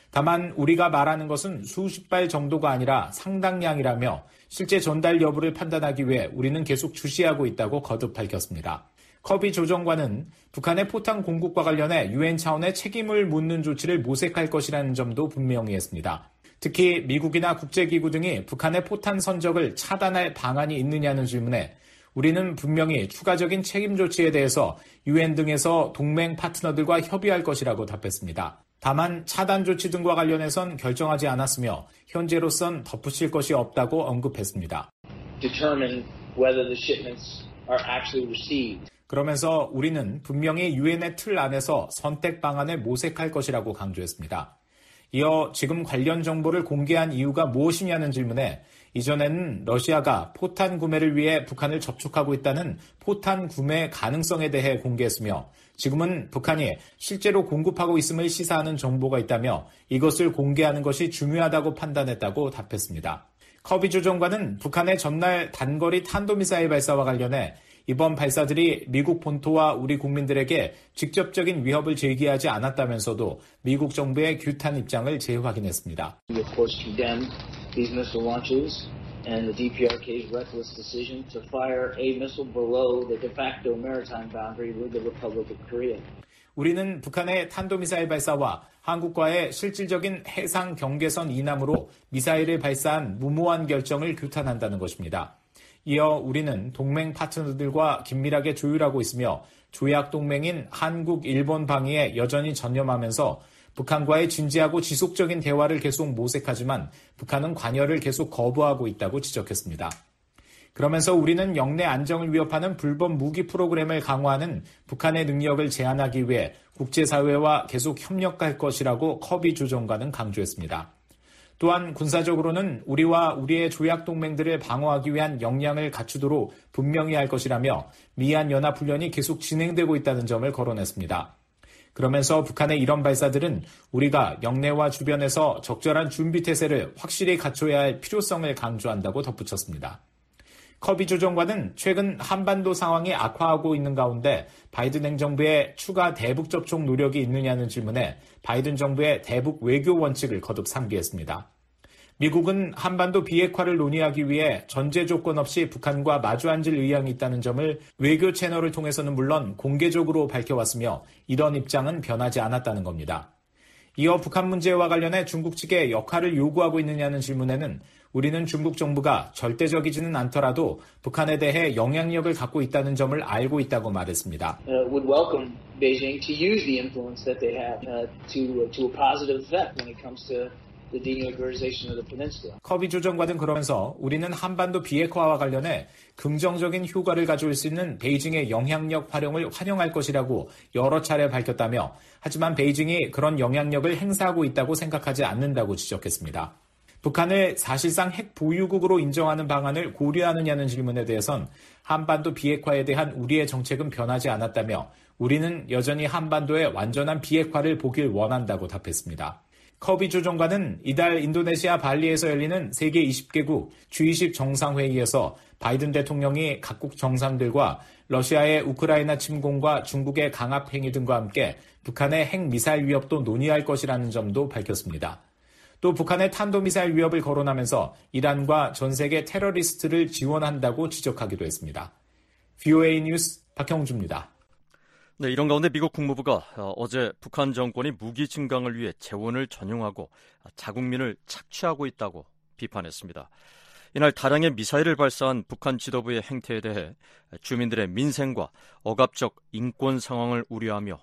다만 우리가 말하는 것은 수십 발 정도가 아니라 상당량이라며 실제 전달 여부를 판단하기 위해 우리는 계속 주시하고 있다고 거듭 밝혔습니다. 커비 조정관은 북한의 포탄 공급과 관련해 유엔 차원의 책임을 묻는 조치를 모색할 것이라는 점도 분명히 했습니다. 특히 미국이나 국제기구 등이 북한의 포탄 선적을 차단할 방안이 있느냐는 질문에 우리는 분명히 추가적인 책임 조치에 대해서 유엔 등에서 동맹 파트너들과 협의할 것이라고 답했습니다. 다만 차단 조치 등과 관련해선 결정하지 않았으며 현재로선 덧붙일 것이 없다고 언급했습니다.
Determine whether the shipments are actually received.
그러면서 우리는 분명히 유엔의 틀 안에서 선택 방안을 모색할 것이라고 강조했습니다. 이어 지금 관련 정보를 공개한 이유가 무엇이냐는 질문에 이전에는 러시아가 포탄 구매를 위해 북한을 접촉하고 있다는 포탄 구매 가능성에 대해 공개했으며 지금은 북한이 실제로 공급하고 있음을 시사하는 정보가 있다며 이것을 공개하는 것이 중요하다고 판단했다고 답했습니다. 커비 조정관은 북한의 전날 단거리 탄도미사일 발사와 관련해 이번 발사들이 미국 본토와 우리 국민들에게 직접적인 위협을 제기하지 않았다면서도 미국 정부의 규탄 입장을 재확인했습니다.
We of course condemn these missile launches and the DPRK's reckless decision to fire a missile below the de facto maritime boundary with the Republic of Korea.
우리는 북한의 탄도미사일 발사와 한국과의 실질적인 해상 경계선 이남으로 미사일을 발사한 무모한 결정을 규탄한다는 것입니다. 이어 우리는 동맹 파트너들과 긴밀하게 조율하고 있으며 조약 동맹인 한국, 일본 방위에 여전히 전념하면서 북한과의 진지하고 지속적인 대화를 계속 모색하지만 북한은 관여를 계속 거부하고 있다고 지적했습니다. 그러면서 우리는 영내 안정을 위협하는 불법 무기 프로그램을 강화하는 북한의 능력을 제한하기 위해 국제사회와 계속 협력할 것이라고 커비 조정관은 강조했습니다. 또한 군사적으로는 우리와 우리의 조약 동맹들을 방어하기 위한 역량을 갖추도록 분명히 할 것이라며 미한 연합훈련이 계속 진행되고 있다는 점을 거론했습니다. 그러면서 북한의 이런 발사들은 우리가 영내와 주변에서 적절한 준비태세를 확실히 갖춰야 할 필요성을 강조한다고 덧붙였습니다. 커비 조정관은 최근 한반도 상황이 악화하고 있는 가운데 바이든 행정부의 추가 대북 접촉 노력이 있느냐는 질문에 바이든 정부의 대북 외교 원칙을 거듭 상기했습니다. 미국은 한반도 비핵화를 논의하기 위해 전제 조건 없이 북한과 마주 앉을 의향이 있다는 점을 외교 채널을 통해서는 물론 공개적으로 밝혀왔으며 이런 입장은 변하지 않았다는 겁니다. 이어 북한 문제와 관련해 중국 측에 역할을 요구하고 있느냐는 질문에는 우리는 중국 정부가 절대적이지는 않더라도 북한에 대해 영향력을 갖고 있다는 점을 알고 있다고 말했습니다.
Would welcome Beijing to use the influence that they have to a positive effect when it comes to the denuclearization of the peninsula.
커비 조정관은 그러면서 우리는 한반도 비핵화와 관련해 긍정적인 효과를 가져올 수 있는 베이징의 영향력 활용을 환영할 것이라고 여러 차례 밝혔다며 하지만 베이징이 그런 영향력을 행사하고 있다고 생각하지 않는다고 지적했습니다. 북한을 사실상 핵 보유국으로 인정하는 방안을 고려하느냐는 질문에 대해선 한반도 비핵화에 대한 우리의 정책은 변하지 않았다며 우리는 여전히 한반도의 완전한 비핵화를 보길 원한다고 답했습니다. 커비 조정관은 이달 인도네시아 발리에서 열리는 세계 20개국 G20 정상회의에서 바이든 대통령이 각국 정상들과 러시아의 우크라이나 침공과 중국의 강압 행위 등과 함께 북한의 핵미사일 위협도 논의할 것이라는 점도 밝혔습니다. 또 북한의 탄도미사일 위협을 거론하면서 이란과 전 세계 테러리스트를 지원한다고 지적하기도 했습니다. VOA 뉴스 박형주입니다.
네, 이런 가운데 미국 국무부가 어제 북한 정권이 무기 증강을 위해 재원을 전용하고 자국민을 착취하고 있다고 비판했습니다. 이날 다량의 미사일을 발사한 북한 지도부의 행태에 대해 주민들의 민생과 억압적 인권 상황을 우려하며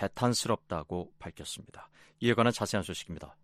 개탄스럽다고 밝혔습니다. 이에 관한 자세한 소식입니다.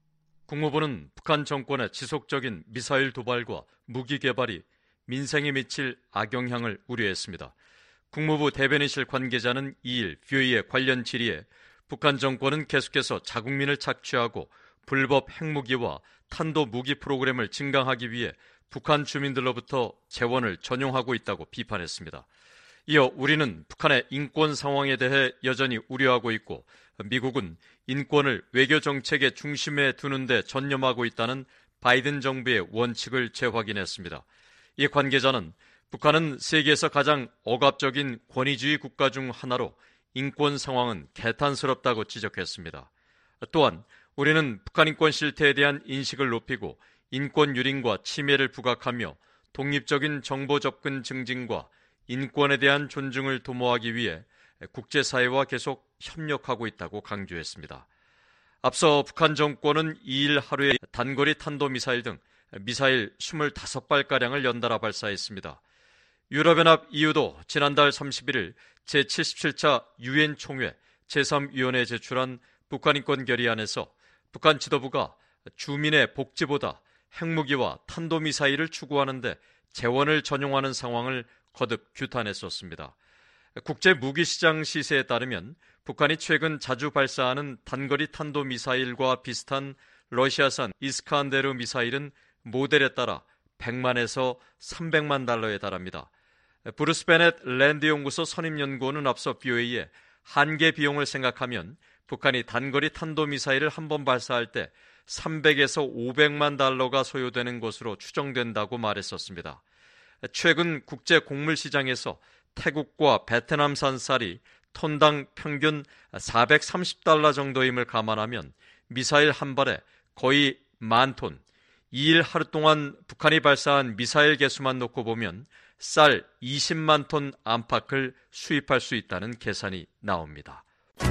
국무부는 북한 정권의 지속적인 미사일 도발과 무기 개발이 민생에 미칠 악영향을 우려했습니다. 국무부 대변인실 관계자는 2일 VOA의 관련 질의에 북한 정권은 계속해서 자국민을 착취하고 불법 핵무기와 탄도 무기 프로그램을 증강하기 위해 북한 주민들로부터 재원을 전용하고 있다고 비판했습니다. 이어 우리는 북한의 인권 상황에 대해 여전히 우려하고 있고 미국은 인권을 외교 정책의 중심에 두는 데 전념하고 있다는 바이든 정부의 원칙을 재확인했습니다. 이 관계자는 북한은 세계에서 가장 억압적인 권위주의 국가 중 하나로 인권 상황은 개탄스럽다고 지적했습니다. 또한 우리는 북한 인권 실태에 대한 인식을 높이고 인권 유린과 침해를 부각하며 독립적인 정보 접근 증진과 인권에 대한 존중을 도모하기 위해 국제사회와 계속 협력하고 있다고 강조했습니다. 앞서 북한 정권은 2일 하루에 단거리 탄도미사일 등 미사일 25발가량을 연달아 발사했습니다. 유럽연합 EU도 지난달 31일 제77차 유엔 총회 제3위원회에 제출한 북한 인권 결의안에서 북한 지도부가 주민의 복지보다 핵무기와 탄도미사일을 추구하는데 재원을 전용하는 상황을 거듭 규탄했었습니다. 국제무기시장 시세에 따르면 북한이 최근 자주 발사하는 단거리 탄도미사일과 비슷한 러시아산 이스칸데르 미사일은 모델에 따라 100만에서 300만 달러에 달합니다. 브루스 베넷 랜드 연구소 선임연구원은 앞서 BOA에 한계 비용을 생각하면 북한이 단거리 탄도미사일을 한 번 발사할 때 300에서 500만 달러가 소요되는 것으로 추정된다고 말했었습니다. 최근 국제 곡물 시장에서 태국과 베트남산 쌀이 톤당 평균 430달러 정도임을 감안하면 미사일 한 발에 거의 10,000톤, 2일 하루 동안 북한이 발사한 미사일 개수만 놓고 보면 쌀 20만 톤 안팎을 수입할 수 있다는 계산이 나옵니다.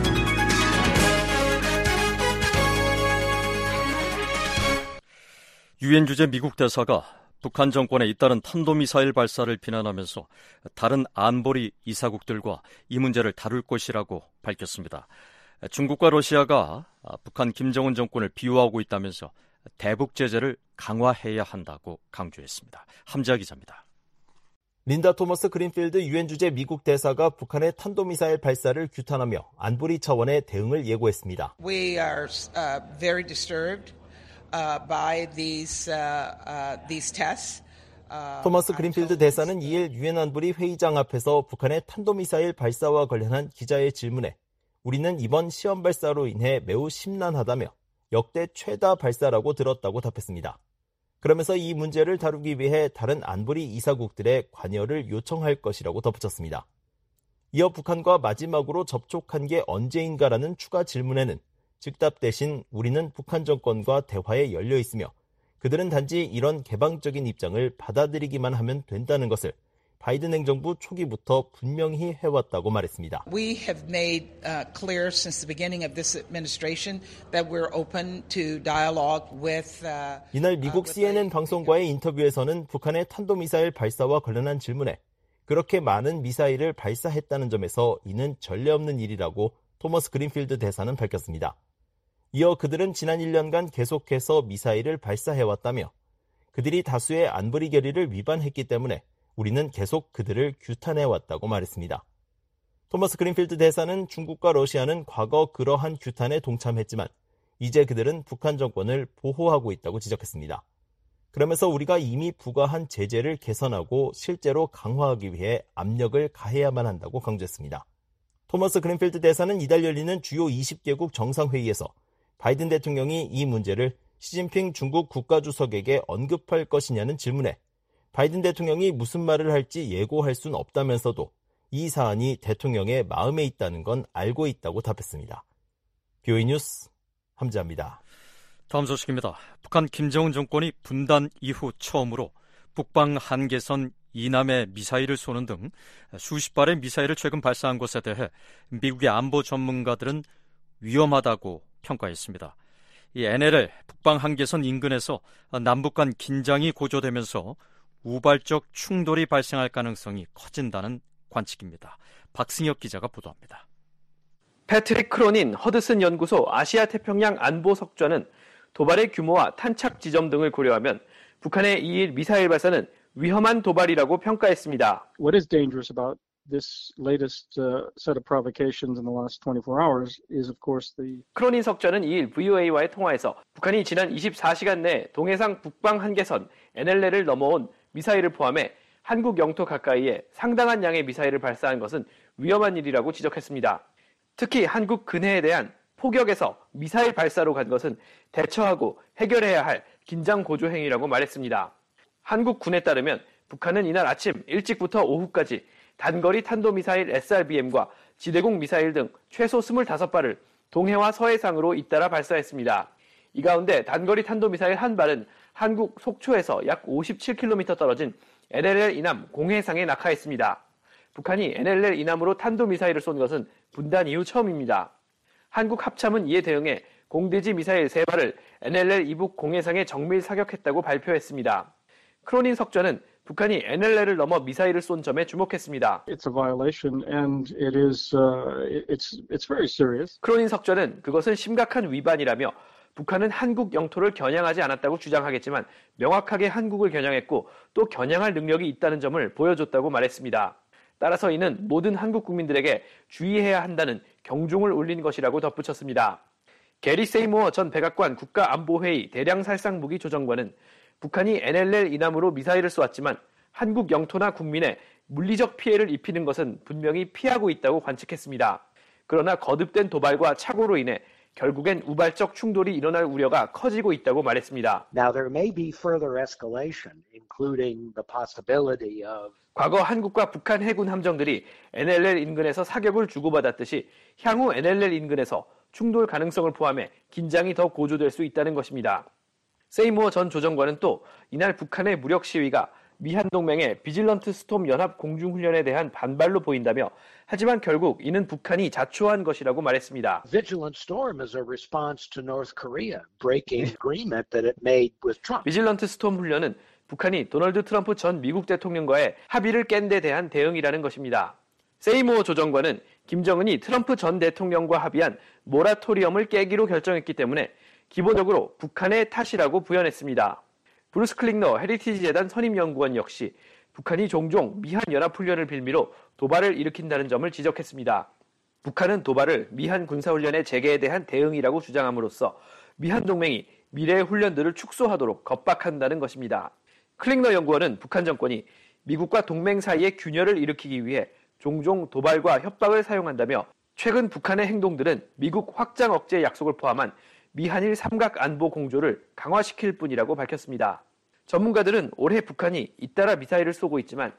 유엔 주재 미국 대사가 북한 정권의 잇따른 탄도미사일 발사를 비난하면서 다른 안보리 이사국들과 이 문제를 다룰 것이라고 밝혔습니다. 중국과 러시아가 북한 김정은 정권을 비호하고 있다면서 대북 제재를 강화해야 한다고 강조했습니다. 함지아 기자입니다.
린다 토머스 그린필드 유엔 주재 미국 대사가 북한의 탄도미사일 발사를 규탄하며 안보리 차원의 대응을 예고했습니다.
We are very disturbed by these tests.
토머스 그린필드 대사는 2일 유엔 안보리 회의장 앞에서 북한의 탄도미사일 발사와 관련한 기자의 질문에 우리는 이번 시험 발사로 인해 매우 심란하다며 역대 최다 발사라고 들었다고 답했습니다. 그러면서 이 문제를 다루기 위해 다른 안보리 이사국들의 관여를 요청할 것이라고 덧붙였습니다. 이어 북한과 마지막으로 접촉한 게 언제인가라는 추가 질문에는 즉답 대신 우리는 북한 정권과 대화에 열려 있으며 그들은 단지 이런 개방적인 입장을 받아들이기만 하면 된다는 것을 바이든 행정부 초기부터 분명히 해왔다고 말했습니다.
We have made clear since the beginning of this administration that we're open to dialogue with.
이날 미국 CNN 방송과의 인터뷰에서는 북한의 탄도미사일 발사와 관련한 질문에 그렇게 많은 미사일을 발사했다는 점에서 이는 전례 없는 일이라고 토머스 그린필드 대사는 밝혔습니다. 이어 그들은 지난 1년간 계속해서 미사일을 발사해왔다며 그들이 다수의 안보리 결의를 위반했기 때문에 우리는 계속 그들을 규탄해왔다고 말했습니다. 토머스 그린필드 대사는 중국과 러시아는 과거 그러한 규탄에 동참했지만 이제 그들은 북한 정권을 보호하고 있다고 지적했습니다. 그러면서 우리가 이미 부과한 제재를 개선하고 실제로 강화하기 위해 압력을 가해야만 한다고 강조했습니다. 토머스 그린필드 대사는 이달 열리는 주요 20개국 정상회의에서 바이든 대통령이 이 문제를 시진핑 중국 국가주석에게 언급할 것이냐는 질문에 바이든 대통령이 무슨 말을 할지 예고할 수는 없다면서도 이 사안이 대통령의 마음에 있다는 건 알고 있다고 답했습니다. BOE 뉴스 함지아입니다.
다음 소식입니다. 북한 김정은 정권이 분단 이후 처음으로 북방 한계선 이남에 미사일을 쏘는 등 수십 발의 미사일을 최근 발사한 것에 대해 미국의 안보 전문가들은 위험하다고 평가했습니다. 이 NLL 북방 한계선 인근에서 남북 간 긴장이 고조되면서 우발적 충돌이 발생할 가능성이 커진다는 관측입니다. 박승혁 기자가 보도합니다.
패트릭 크로닌 허드슨 연구소 아시아 태평양 안보석좌는 도발의 규모와 탄착 지점 등을 고려하면 북한의 2일 미사일 발사는 위험한 도발이라고 평가했습니다.
What is dangerous about this latest set of provocations in the last 24 hours is of course the
크로닌 석좌는 2일 VOA와의 통화에서 북한이 지난 24시간 내 동해상 북방 한계선 NLL을 넘어온 미사일을 포함해 한국 영토 가까이에 상당한 양의 미사일을 발사한 것은 위험한 일이라고 지적했습니다. 특히 한국 근해에 대한 포격에서 미사일 발사로 간 것은 대처하고 해결해야 할 긴장 고조 행위라고 말했습니다. 한국 군에 따르면 북한은 이날 아침 일찍부터 오후까지 단거리 탄도미사일 SRBM과 지대공 미사일 등 최소 25발을 동해와 서해상으로 잇따라 발사했습니다. 이 가운데 단거리 탄도미사일 한 발은 한국 속초에서 약 57km 떨어진 NLL 이남 공해상에 낙하했습니다. 북한이 NLL 이남으로 탄도미사일을 쏜 것은 분단 이후 처음입니다. 한국 합참은 이에 대응해 공대지 미사일 3발을 NLL 이북 공해상에 정밀 사격했다고 발표했습니다. 크로닌 석좌는 북한이 NLL을 넘어 미사일을 쏜 점에 주목했습니다.
It's a violation and it is it's very serious.
크로닌 석좌는 그것은 심각한 위반이라며 북한은 한국 영토를 겨냥하지 않았다고 주장하겠지만 명확하게 한국을 겨냥했고 또 겨냥할 능력이 있다는 점을 보여줬다고 말했습니다. 따라서 이는 모든 한국 국민들에게 주의해야 한다는 경종을 울린 것이라고 덧붙였습니다. 게리 세이모어 전 백악관 국가안보회의 대량살상무기 조정관은 북한이 NLL 이남으로 미사일을 쏘았지만 한국 영토나 국민에 물리적 피해를 입히는 것은 분명히 피하고 있다고 관측했습니다. 그러나 거듭된 도발과 착오로 인해 결국엔 우발적 충돌이 일어날 우려가 커지고 있다고 말했습니다.
Now there may be further escalation, including the possibility of
과거 한국과 북한 해군 함정들이 NLL 인근에서 사격을 주고받았듯이 향후 NLL 인근에서 충돌 가능성을 포함해 긴장이 더 고조될 수 있다는 것입니다. 세이모어 전 조정관은 또 이날 북한의 무력 시위가 미한동맹의 비질런트 스톰 연합 공중훈련에 대한 반발로 보인다며 하지만 결국 이는 북한이 자초한 것이라고 말했습니다.
Vigilant Storm is a response to North Korea breaking agreement that it made with Trump.
비질런트 스톰 훈련은 북한이 도널드 트럼프 전 미국 대통령과의 합의를 깬 데 대한 대응이라는 것입니다. 세이모어 조정관은 김정은이 트럼프 전 대통령과 합의한 모라토리엄을 깨기로 결정했기 때문에 기본적으로 북한의 탓이라고 부연했습니다. 브루스 클링너 헤리티지 재단 선임연구원 역시 북한이 종종 미한연합훈련을 빌미로 도발을 일으킨다는 점을 지적했습니다. 북한은 도발을 미한 군사훈련의 재개에 대한 대응이라고 주장함으로써 미한동맹이 미래의 훈련들을 축소하도록 겁박한다는 것입니다. 클링너 연구원은 북한 정권이 미국과 동맹 사이의 균열을 일으키기 위해 종종 도발과 협박을 사용한다며 최근 북한의 행동들은 미국 확장 억제 약속을 포함한 미한일 삼각 안보 공조를 강화시킬 뿐이라고 밝혔습니다. 전문가들은 올해 북한이 잇따라 미사일을 쏘고 있지만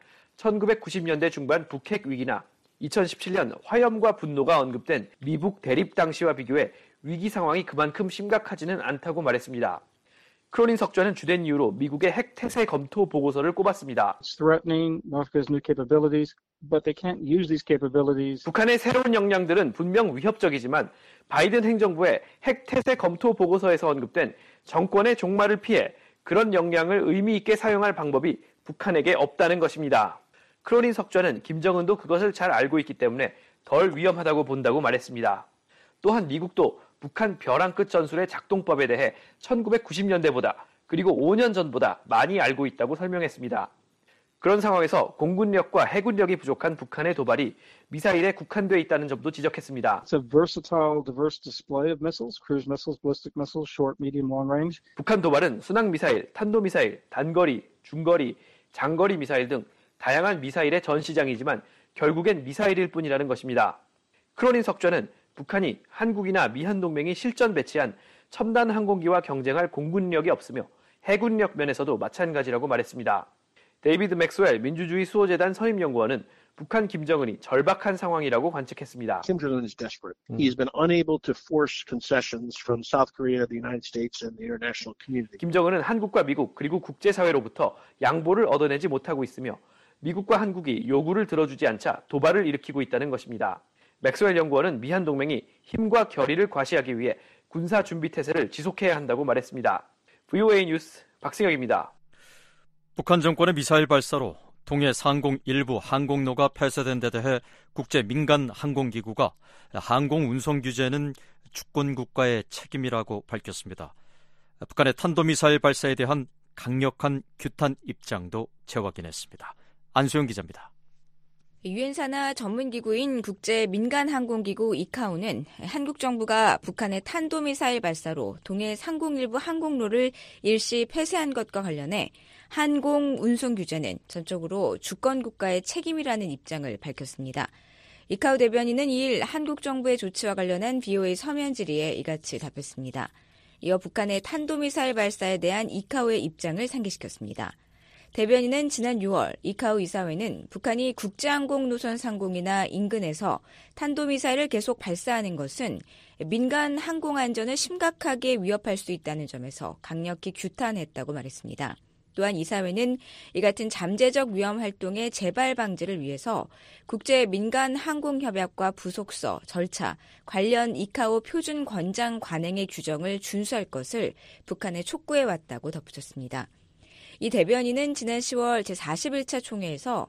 1990년대 중반 북핵 위기나 2017년 화염과 분노가 언급된 미북 대립 당시와 비교해 위기 상황이 그만큼 심각하지는 않다고 말했습니다. 크로닌 석좌는 주된 이유로 미국의 핵 태세 검토 보고서를 꼽았습니다.
It's threatening North Korea's new capabilities, but they can't use these capabilities.
북한의 새로운 역량들은 분명 위협적이지만 바이든 행정부의 핵 태세 검토 보고서에서 언급된 정권의 종말을 피해 그런 역량을 의미 있게 사용할 방법이 북한에게 없다는 것입니다. 크로닌 석좌는 김정은도 그것을 잘 알고 있기 때문에 덜 위험하다고 본다고 말했습니다. 또한 미국도 북한 벼랑 끝 전술의 작동법에 대해 1990년대보다 그리고 5년 전보다 많이 알고 있다고 설명했습니다. 그런 상황에서 공군력과 해군력이 부족한 북한의 도발이 미사일에 국한돼 있다는 점도 지적했습니다.
It's a versatile, diverse display of missiles, cruise missiles, ballistic missiles, short, medium, long range.
북한 도발은 순항미사일, 탄도미사일, 단거리, 중거리, 장거리 미사일 등 다양한 미사일의 전시장이지만 결국엔 미사일일 뿐이라는 것입니다. 크로닌 석좌는 북한이 한국이나 미한동맹이 실전 배치한 첨단 항공기와 경쟁할 공군력이 없으며 해군력 면에서도 마찬가지라고 말했습니다. 데이비드 맥스웰 민주주의 수호재단 서임연구원은 북한 김정은이 절박한 상황이라고 관측했습니다.
Kim Jong-un is desperate. He has been unable to force concessions from South Korea, the United States, and the international community.
김정은은 한국과 미국 그리고 국제사회로부터 양보를 얻어내지 못하고 있으며 미국과 한국이 요구를 들어주지 않자 도발을 일으키고 있다는 것입니다. 맥스웰 연구원은 미한 동맹이 힘과 결의를 과시하기 위해 군사 준비 태세를 지속해야 한다고 말했습니다. VOA 뉴스 박승혁입니다.
북한 정권의 미사일 발사로 동해 상공 일부 항공로가 폐쇄된 데 대해 국제 민간 항공기구가 항공 운송 규제는 주권 국가의 책임이라고 밝혔습니다. 북한의 탄도미사일 발사에 대한 강력한 규탄 입장도 재확인했습니다. 안수영 기자입니다.
유엔 산하 전문기구인 국제민간항공기구 이카오는 한국 정부가 북한의 탄도미사일 발사로 동해 상공 일부 항공로를 일시 폐쇄한 것과 관련해 항공 운송 규제는 전적으로 주권 국가의 책임이라는 입장을 밝혔습니다. 이카오 대변인은 2일 한국 정부의 조치와 관련한 VOA 서면 질의에 이같이 답했습니다. 이어 북한의 탄도미사일 발사에 대한 이카오의 입장을 상기시켰습니다. 대변인은 지난 6월 이카오 이사회는 북한이 국제항공 노선 상공이나 인근에서 탄도미사일을 계속 발사하는 것은 민간 항공 안전을 심각하게 위협할 수 있다는 점에서 강력히 규탄했다고 말했습니다. 또한 이사회는 이 같은 잠재적 위험 활동의 재발 방지를 위해서 국제 민간 항공 협약과 부속서, 절차, 관련 이카오 표준 권장 관행의 규정을 준수할 것을 북한에 촉구해 왔다고 덧붙였습니다. 이 대변인은 지난 10월 제41차 총회에서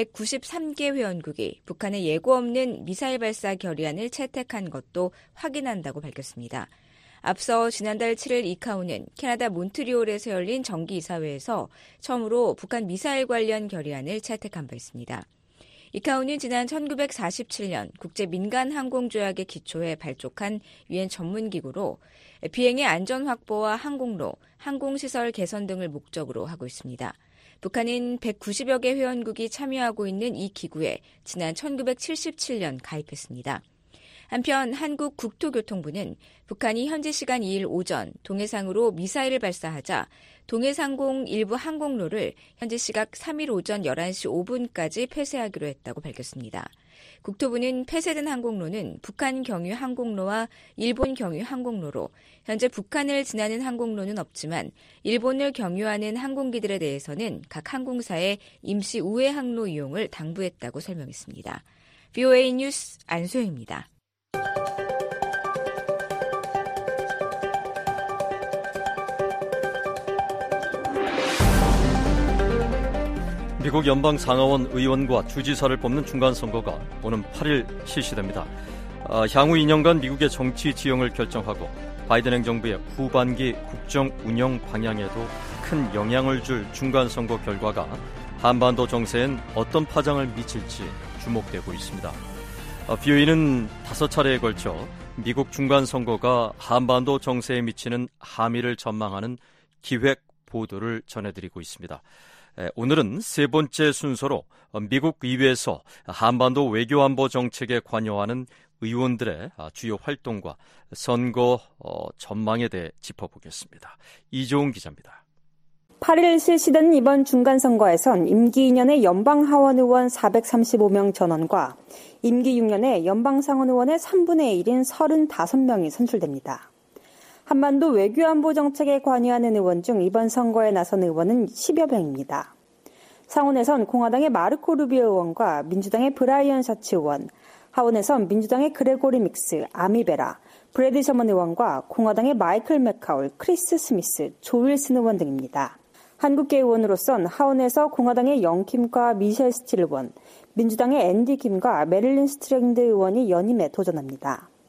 193개 회원국이 북한의 예고 없는 미사일 발사 결의안을 채택한 것도 확인한다고 밝혔습니다. 앞서 지난달 7일 이카오는 캐나다 몬트리올에서 열린 정기이사회에서 처음으로 북한 미사일 관련 결의안을 채택한 바 있습니다. 이카오는 지난 1947년 국제민간항공조약의 기초에 발족한 유엔 전문기구로 비행의 안전 확보와 항공로, 항공시설 개선 등을 목적으로 하고 있습니다. 북한은 190여 개 회원국이 참여하고 있는 이 기구에 지난 1977년 가입했습니다. 한편 한국 국토교통부는 북한이 현지 시간 2일 오전 동해상으로 미사일을 발사하자 동해상공 일부 항공로를 현지 시각 3일 오전 11시 5분까지 폐쇄하기로 했다고 밝혔습니다. 국토부는 폐쇄된 항공로는 북한 경유 항공로와 일본 경유 항공로로 현재 북한을 지나는 항공로는 없지만 일본을 경유하는 항공기들에 대해서는 각 항공사의 임시 우회 항로 이용을 당부했다고 설명했습니다. VOA 뉴스 안소영입니다.
미국 연방상하원 의원과 주지사를 뽑는 중간선거가 오는 8일 실시됩니다. 향후 2년간 미국의 정치 지형을 결정하고 바이든 행정부의 후반기 국정 운영 방향에도 큰 영향을 줄 중간선거 결과가 한반도 정세엔 어떤 파장을 미칠지 주목되고 있습니다. BOE는 5차례에 걸쳐 미국 중간선거가 한반도 정세에 미치는 함의를 전망하는 기획 보도를 전해드리고 있습니다. 오늘은 세 번째 순서로 미국 의회에서 한반도 외교안보 정책에 관여하는 의원들의 주요 활동과 선거 전망에 대해 짚어보겠습니다. 이종훈 기자입니다.
8일 실시된 이번 중간선거에선 임기 2년의 연방하원 의원 435명 전원과 임기 6년의 연방상원 의원의 3분의 1인 35명이 선출됩니다. 한반도 외교안보 정책에 관여하는 의원 중 이번 선거에 나선 의원은 10여 명입니다. 상원에선 공화당의 마르코 루비오 의원과 민주당의 브라이언 샤츠 의원, 하원에선 민주당의 그레고리 믹스, 아미베라, 브래드 셔먼 의원과 공화당의 마이클 맥카울, 크리스 스미스, 조 윌슨 의원 등입니다. 한국계 의원으로선 하원에서 공화당의 영킴과 미셸 스틸 의원, 민주당의 앤디 김과 메릴린 스트랜드 의원이 연임에 도전합니다.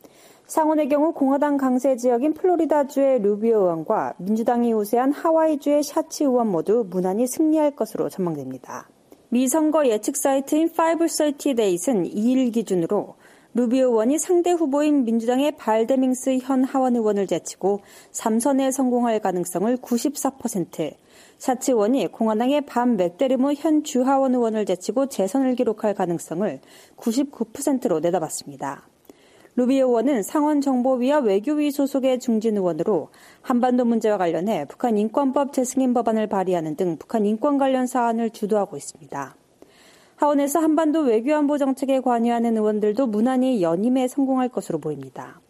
상원의 경우 공화당 강세 지역인 플로리다주의 루비오 의원과 민주당이 우세한 하와이주의 샤치 의원 모두 무난히 승리할 것으로 전망됩니다. 미 선거 예측 사이트인 530days은 2일 기준으로 루비오 의원이 상대 후보인 민주당의 발데밍스 현 하원 의원을 제치고 3선에 성공할 가능성을 94%, 샤치 의원이 공화당의 밤 맥데르모 현 주하원 의원을 제치고 재선을 기록할 가능성을 99%로 내다봤습니다. 루비오 의원은 상원정보위와 외교위 소속의 중진 의원으로 한반도 문제와 관련해 북한 인권법 재승인 법안을 발의하는 등 북한 인권 관련 사안을 주도하고 있습니다. 하원에서 한반도 외교안보 정책에 관여하는 의원들도 무난히 연임에 성공할 것으로 보입니다.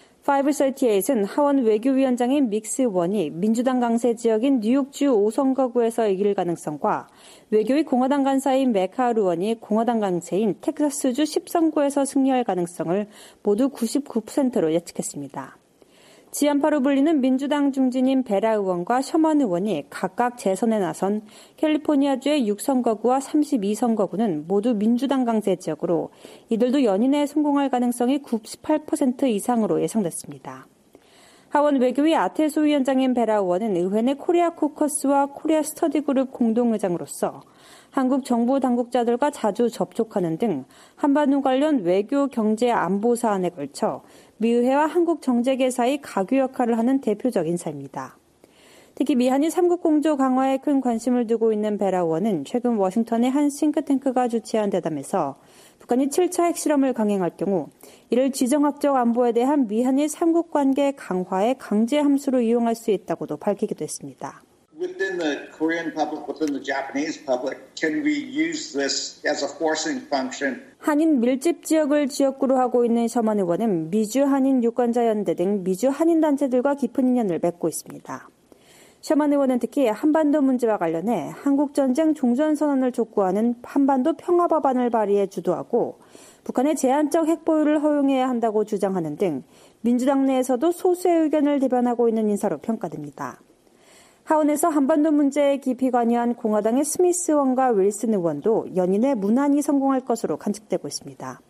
538은 하원 외교위원장인 믹스 의원이 민주당 강세 지역인 뉴욕주 5선거구에서 이길 가능성과 외교위 공화당 간사인 메카르 의원이 공화당 강세인 텍사스주 10선구에서 승리할 가능성을 모두 99%로 예측했습니다. 지한파로 불리는 민주당 중진인 베라 의원과 셔먼 의원이 각각 재선에 나선 캘리포니아주의 6선거구와 32선거구는 모두 민주당 강세 지역으로 이들도 연인에 성공할 가능성이 98% 이상으로 예상됐습니다. 하원 외교위 아테소 위원장인 베라 의원은 의회 내 코리아 코커스와 코리아 스터디 그룹 공동의장으로서 한국 정부 당국자들과 자주 접촉하는 등 한반도 관련 외교, 경제, 안보 사안에 걸쳐 미의회와 한국 정재계 사이 가교 역할을 하는 대표적 인사입니다. 특히 미한일 3국 공조 강화에 큰 관심을 두고 있는 베라 의원은 최근 워싱턴의 한 싱크탱크가 주최한 대담에서 북한이 7차 핵실험을 강행할 경우 이를 지정학적 안보에 대한 미한일 3국 관계 강화의 강제 함수로 이용할 수 있다고도 밝히기도 했습니다.
Within the Korean public, within the Japanese public, can we use this as a forcing function?
한인 밀집 지역을 지역구로 하고 있는 셔먼 의원은 미주 한인 유권자 연대 등 미주 한인 단체들과 깊은 인연을 맺고 있습니다. 셔먼 의원은 특히 한반도 문제와 관련해 한국전쟁 종전선언을 촉구하는 한반도 평화법안을 발의해 주도하고 북한의 제한적 핵보유를 허용해야 한다고 주장하는 등 민주당 내에서도 소수의 의견을 대변하고 있는 인사로 평가됩니다. 하원에서 한반도 문제에 깊이 관여한 공화당의 스미스 의원과 윌슨 의원도 연인에 무난히 성공할 것으로 관측되고 있습니다.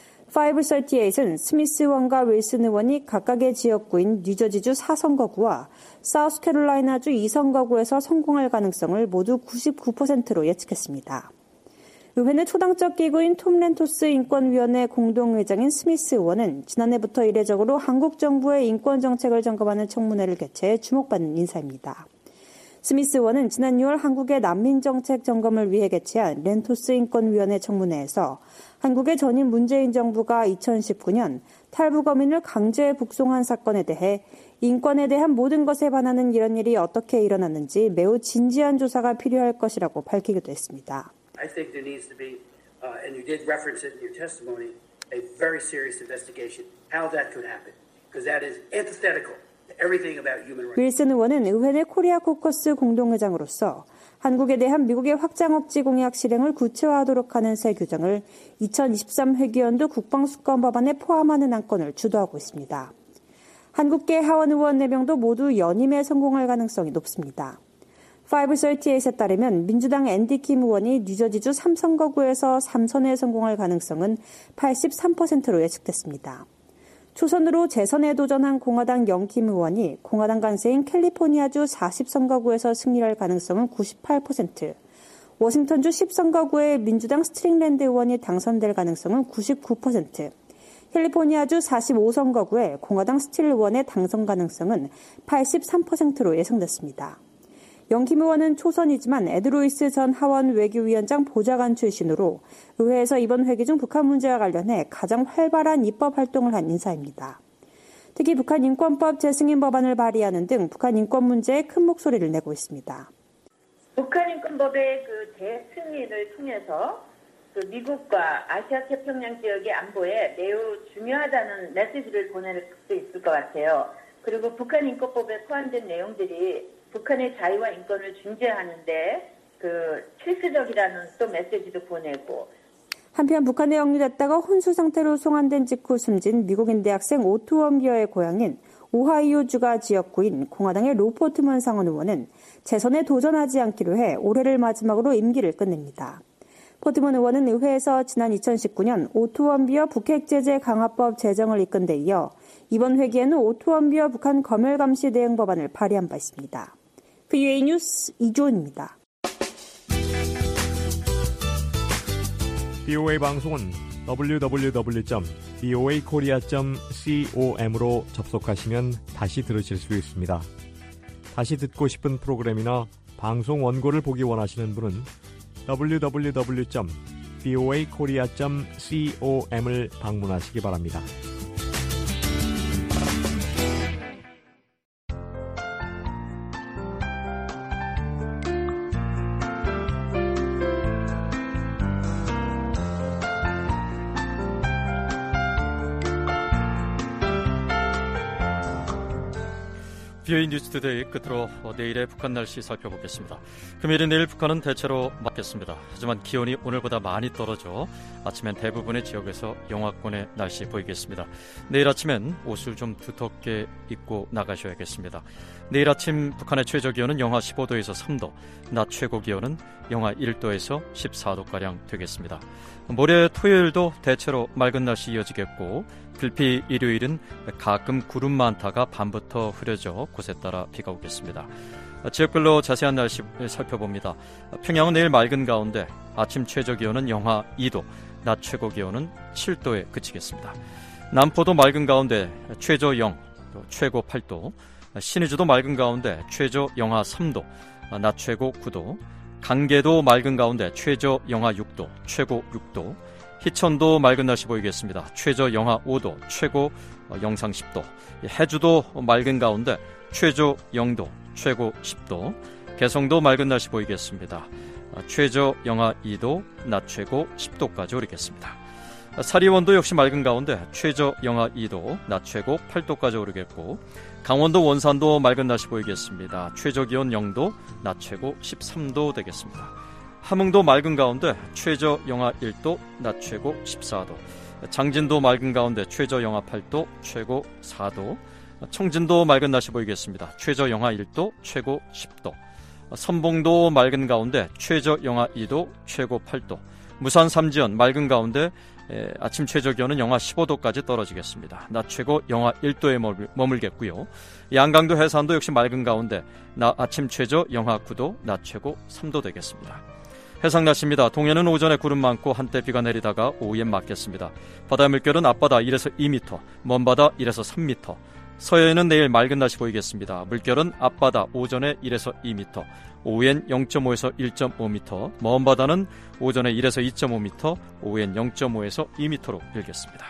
538은 스미스 의원과 윌슨 의원이 각각의 지역구인 뉴저지주 4선거구와 사우스캐롤라이나주 2선거구에서 성공할 가능성을 모두 99%로 예측했습니다. 의회는 초당적 기구인 톰 렌토스 인권위원회 공동의장인 스미스 의원은 지난해부터 이례적으로 한국 정부의 인권 정책을 점검하는 청문회를 개최해 주목받는 인사입니다. 스미스 의원은 지난 6월 한국의 난민정책 점검을 위해 개최한 렌토스 인권위원회 청문회에서 한국의 전임 문재인 정부가 2019년 탈북어민을 강제 북송한 사건에 대해 인권에 대한 모든 것에 반하는 이런 일이 어떻게 일어났는지 매우 진지한 조사가 필요할 것이라고 밝히기도 했습니다.
I think there needs to be, and you did reference it in your testimony, a very serious investigation how that could happen, because that is antithetical.
윌슨 의원은 의회 내 코리아 코커스 공동의장으로서 한국에 대한 미국의 확장 억지 공약 실행을 구체화하도록 하는 새 규정을 2023 회기연도 국방수권 법안에 포함하는 안건을 주도하고 있습니다. 한국계 하원 의원 4명도 모두 연임에 성공할 가능성이 높습니다. 538에 따르면 민주당 앤디 킴 의원이 뉴저지주 3선거구에서 3선에 성공할 가능성은 83%로 예측됐습니다. 초선으로 재선에 도전한 공화당 영킴 의원이 공화당 간세인 캘리포니아주 40선거구에서 승리할 가능성은 98%, 워싱턴주 10선거구의 민주당 스트링랜드 의원이 당선될 가능성은 99%, 캘리포니아주 45선거구의 공화당 스틸 의원의 당선 가능성은 83%로 예상됐습니다. 영킴 의원은 초선이지만 에드로이스 전 하원 외교위원장 보좌관 출신으로 의회에서 이번 회기 중 북한 문제와 관련해 가장 활발한 입법 활동을 한 인사입니다. 특히 북한 인권법 재승인 법안을 발의하는 등 북한 인권 문제에 큰 목소리를 내고 있습니다.
북한 인권법의 대승인을 통해서 미국과 아시아 태평양 지역의 안보에 매우 중요하다는 메시지를 보낼 수 있을 것 같아요. 그리고 북한 인권법에 포함된 내용들이 북한의 자유와 인권을 중재하는데 필수적이라는 또 메시지도 보내고.
한편 북한에 억류됐다가 혼수 상태로 송환된 직후 숨진 미국인 대학생 오투엄비어의 고향인 오하이오주가 지역구인 공화당의 로포트먼 상원 의원은 재선에 도전하지 않기로 해 올해를 마지막으로 임기를 끝냅니다. 포트먼 의원은 의회에서 지난 2019년 오토원비어 북핵제재 강화법 제정을 이끈 데 이어 이번 회기에는 오토원비어 북한 검열감시 대응 법안을 발의한 바 있습니다. VOA 뉴스 이주원입니다.
VOA 방송은 www.voakorea.com으로 접속하시면 다시 들으실 수 있습니다. 다시 듣고 싶은 프로그램이나 방송 원고를 보기 원하시는 분은 www.voakorea.com을 방문하시기 바랍니다.
VOA 뉴스투데이 끝으로 내일의 북한 날씨 살펴보겠습니다. 금요일인 내일 북한은 대체로 맑겠습니다. 하지만 기온이 오늘보다 많이 떨어져 아침엔 대부분의 지역에서 영하권의 날씨 보이겠습니다. 내일 아침엔 옷을 좀 두텁게 입고 나가셔야겠습니다. 내일 아침 북한의 최저기온은 영하 15도에서 3도, 낮 최고기온은 영하 1도에서 14도가량 되겠습니다. 모레 토요일도 대체로 맑은 날씨 이어지겠고 불피 일요일은 가끔 구름 많다가 밤부터 흐려져 곳에 따라 비가 오겠습니다. 지역별로 자세한 날씨 살펴봅니다. 평양은 내일 맑은 가운데 아침 최저기온은 영하 2도, 낮 최고기온은 7도에 그치겠습니다. 남포도 맑은 가운데 최저 0, 최고 8도, 신의주도 맑은 가운데 최저 영하 3도, 낮 최고 9도, 강계도 맑은 가운데 최저 영하 6도, 최고 6도, 희천도 맑은 날씨 보이겠습니다. 최저 영하 5도, 최고 영상 10도, 해주도 맑은 가운데 최저 0도, 최고 10도, 개성도 맑은 날씨 보이겠습니다. 최저 영하 2도, 낮 최고 10도까지 오르겠습니다. 사리원도 역시 맑은 가운데 최저 영하 2도, 낮 최고 8도까지 오르겠고 강원도 원산도 맑은 날씨 보이겠습니다. 최저 기온 0도, 낮 최고 13도 되겠습니다. 함흥도 맑은 가운데 최저 영하 1도, 낮 최고 14도, 장진도 맑은 가운데 최저 영하 8도, 최고 4도, 청진도 맑은 날씨 보이겠습니다. 최저 영하 1도, 최고 10도, 선봉도 맑은 가운데 최저 영하 2도, 최고 8도, 무산 삼지연 맑은 가운데 아침 최저 기온은 영하 15도까지 떨어지겠습니다. 낮 최고 영하 1도에 머물겠고요. 양강도 해산도 역시 맑은 가운데 아침 최저 영하 9도, 낮 최고 3도 되겠습니다. 해상 날씨입니다. 동해는 오전에 구름 많고 한때 비가 내리다가 오후엔 맑겠습니다. 바다 물결은 앞바다 1에서 2m, 먼바다 1에서 3m. 서해에는 내일 맑은 날씨 보이겠습니다. 물결은 앞바다 오전에 1에서 2m, 오후엔 0.5에서 1.5m, 먼 바다는 오전에 1에서 2.5m, 오후엔 0.5에서 2m로 일겠습니다.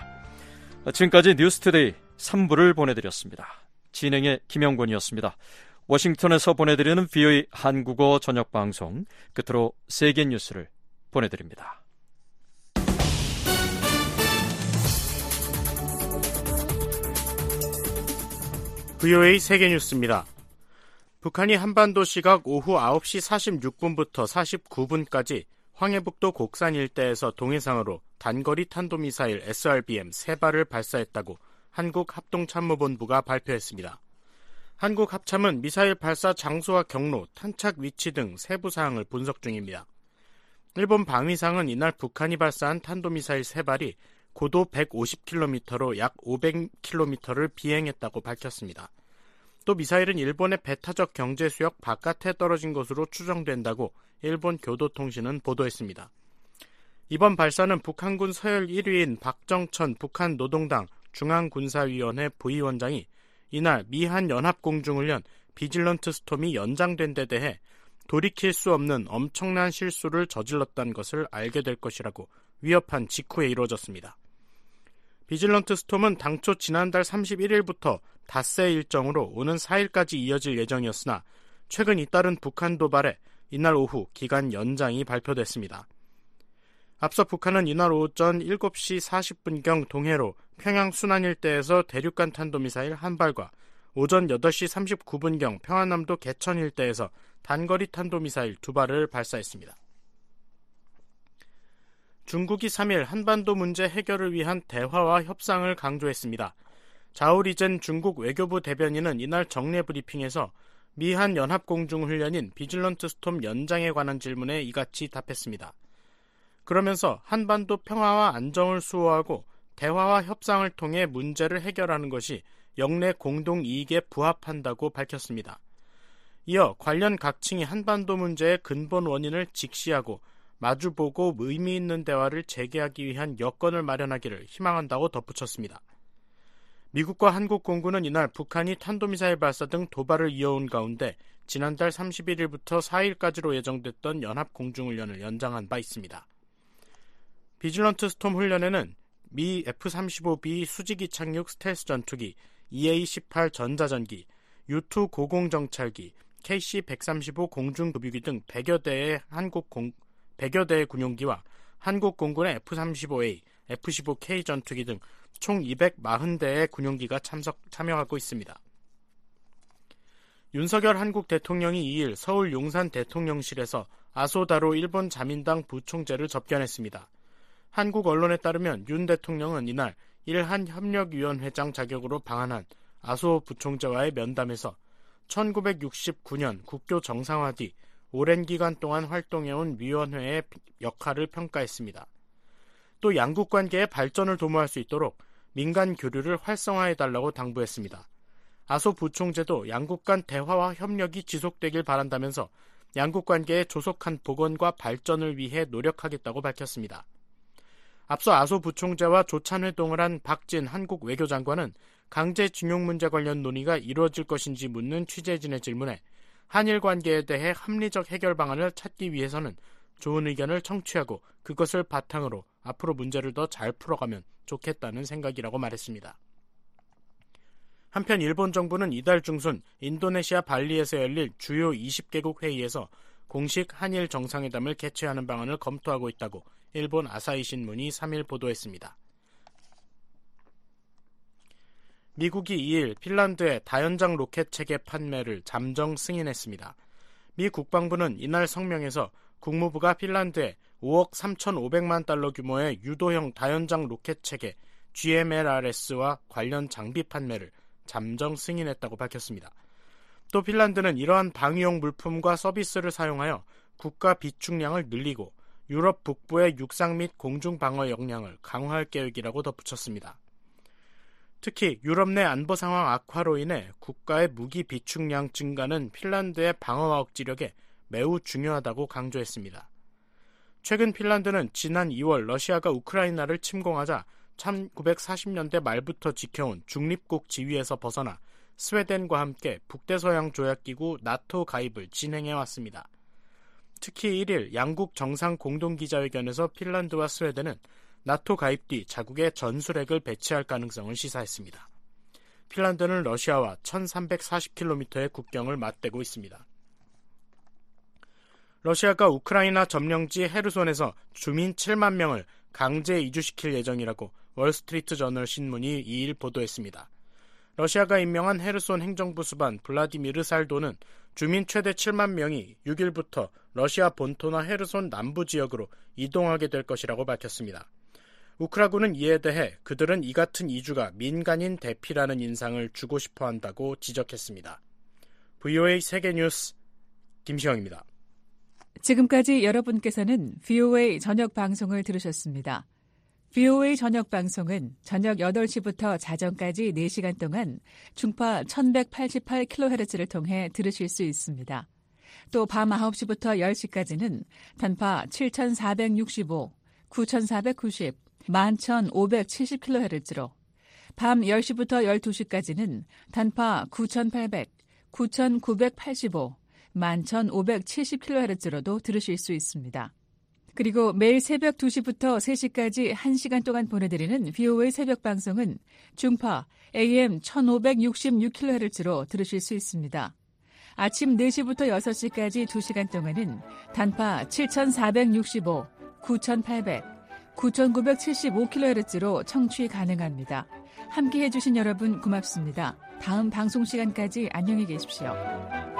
지금까지 뉴스투데이 3부를 보내드렸습니다. 진행의 김영권이었습니다. 워싱턴에서 보내드리는 VOA 한국어 저녁방송 끝으로 세계 뉴스를 보내드립니다.
VOA 세계뉴스입니다. 북한이 한반도 시각 오후 9시 46분부터 49분까지 황해북도 곡산 일대에서 동해상으로 단거리 탄도미사일 SRBM 3발을 발사했다고 한국합동참모본부가 발표했습니다. 한국합참은 미사일 발사 장소와 경로, 탄착 위치 등 세부 사항을 분석 중입니다. 일본 방위상은 이날 북한이 발사한 탄도미사일 3발이 고도 150km로 약 500km를 비행했다고 밝혔습니다. 또 미사일은 일본의 배타적 경제수역 바깥에 떨어진 것으로 추정된다고 일본 교도통신은 보도했습니다. 이번 발사는 북한군 서열 1위인 박정천 북한 노동당 중앙군사위원회 부위원장이 이날 미한 연합공중훈련 비질런트 스톰이 연장된 데 대해 돌이킬 수 없는 엄청난 실수를 저질렀다는 것을 알게 될 것이라고 위협한 직후에 이루어졌습니다. 비질런트 스톰은 당초 지난달 31일부터 닷새 일정으로 오는 4일까지 이어질 예정이었으나 최근 잇따른 북한 도발에 이날 오후 기간 연장이 발표됐습니다. 앞서 북한은 이날 오전 7시 40분경 동해로 평양 순안 일대에서 대륙간 탄도미사일 1발과 오전 8시 39분경 평안남도 개천 일대에서 단거리 탄도미사일 2발을 발사했습니다. 중국이 3일 한반도 문제 해결을 위한 대화와 협상을 강조했습니다. 자오리젠 중국 외교부 대변인은 이날 정례 브리핑에서 미한 연합공중훈련인 비질런트 스톰 연장에 관한 질문에 이같이 답했습니다. 그러면서 한반도 평화와 안정을 수호하고 대화와 협상을 통해 문제를 해결하는 것이 영내 공동 이익에 부합한다고 밝혔습니다. 이어 관련 각층이 한반도 문제의 근본 원인을 직시하고 마주보고 의미 있는 대화를 재개하기 위한 여건을 마련하기를 희망한다고 덧붙였습니다. 미국과 한국 공군은 이날 북한이 탄도미사일 발사 등 도발을 이어온 가운데 지난달 31일부터 4일까지로 예정됐던 연합공중훈련을 연장한 바 있습니다. 비질런트 스톰 훈련에는 미 F-35B 수직이 착륙 스텔스 전투기, EA-18 전자전기, U-2 고공정찰기, KC-135 공중급유기 등 100여 대의 군용기와 한국 공군의 F-35A, F-15K 전투기 등 총 240대의 군용기가 참여하고 있습니다. 윤석열 한국 대통령이 2일 서울 용산 대통령실에서 아소다로 일본 자민당 부총재를 접견했습니다. 한국 언론에 따르면 윤 대통령은 이날 일한협력위원회장 자격으로 방한한 아소 부총재와의 면담에서 1969년 국교 정상화 뒤 오랜 기간 동안 활동해온 위원회의 역할을 평가했습니다. 또 양국 관계의 발전을 도모할 수 있도록 민간 교류를 활성화해달라고 당부했습니다. 아소 부총재도 양국 간 대화와 협력이 지속되길 바란다면서 양국 관계의 조속한 복원과 발전을 위해 노력하겠다고 밝혔습니다. 앞서 아소 부총재와 조찬회동을 한 박진 한국 외교장관은 강제징용 문제 관련 논의가 이루어질 것인지 묻는 취재진의 질문에 한일 관계에 대해 합리적 해결 방안을 찾기 위해서는 좋은 의견을 청취하고 그것을 바탕으로 앞으로 문제를 더 잘 풀어가면 좋겠다는 생각이라고 말했습니다. 한편 일본 정부는 이달 중순 인도네시아 발리에서 열릴 주요 20개국 회의에서 공식 한일 정상회담을 개최하는 방안을 검토하고 있다고 일본 아사히 신문이 3일 보도했습니다. 미국이 2일 핀란드의 다연장 로켓 체계 판매를 잠정 승인했습니다. 미 국방부는 이날 성명에서 국무부가 핀란드에 5억 3,500만 달러 규모의 유도형 다연장 로켓 체계 GMLRS와 관련 장비 판매를 잠정 승인했다고 밝혔습니다. 또 핀란드는 이러한 방위용 물품과 서비스를 사용하여 국가 비축량을 늘리고 유럽 북부의 육상 및 공중 방어 역량을 강화할 계획이라고 덧붙였습니다. 특히 유럽 내 안보 상황 악화로 인해 국가의 무기 비축량 증가는 핀란드의 방어와 억지력에 매우 중요하다고 강조했습니다. 최근 핀란드는 지난 2월 러시아가 우크라이나를 침공하자 1940년대 말부터 지켜온 중립국 지위에서 벗어나 스웨덴과 함께 북대서양 조약기구 나토 가입을 진행해왔습니다. 특히 1일 양국 정상 공동기자회견에서 핀란드와 스웨덴은 나토 가입 뒤 자국의 전술핵을 배치할 가능성을 시사했습니다. 핀란드는 러시아와 1340km의 국경을 맞대고 있습니다. 러시아가 우크라이나 점령지 헤르손에서 주민 7만 명을 강제 이주시킬 예정이라고 월스트리트 저널 신문이 2일 보도했습니다. 러시아가 임명한 헤르손 행정부 수반 블라디미르 살도는 주민 최대 7만 명이 6일부터 러시아 본토나 헤르손 남부 지역으로 이동하게 될 것이라고 밝혔습니다. 우크라군은 이에 대해 그들은 이 같은 이주가 민간인 대피라는 인상을 주고 싶어 한다고 지적했습니다. VOA 세계뉴스 김시영입니다.
지금까지 여러분께서는 VOA 저녁 방송을 들으셨습니다. VOA 저녁 방송은 저녁 8시부터 자정까지 4시간 동안 중파 1188kHz를 통해 들으실 수 있습니다. 또 밤 9시부터 10시까지는 단파 7465, 9490, 11570kHz로 밤 10시부터 12시까지는 단파 9800, 9985, 11570kHz로도 들으실 수 있습니다. 그리고 매일 새벽 2시부터 3시까지 1시간 동안 보내드리는 VOA 새벽 방송은 중파 AM 1566kHz로 들으실 수 있습니다. 아침 4시부터 6시까지 2시간 동안은 단파 7465, 9800, 9975kHz로 청취 가능합니다. 함께해 주신 여러분 고맙습니다. 다음 방송 시간까지 안녕히 계십시오.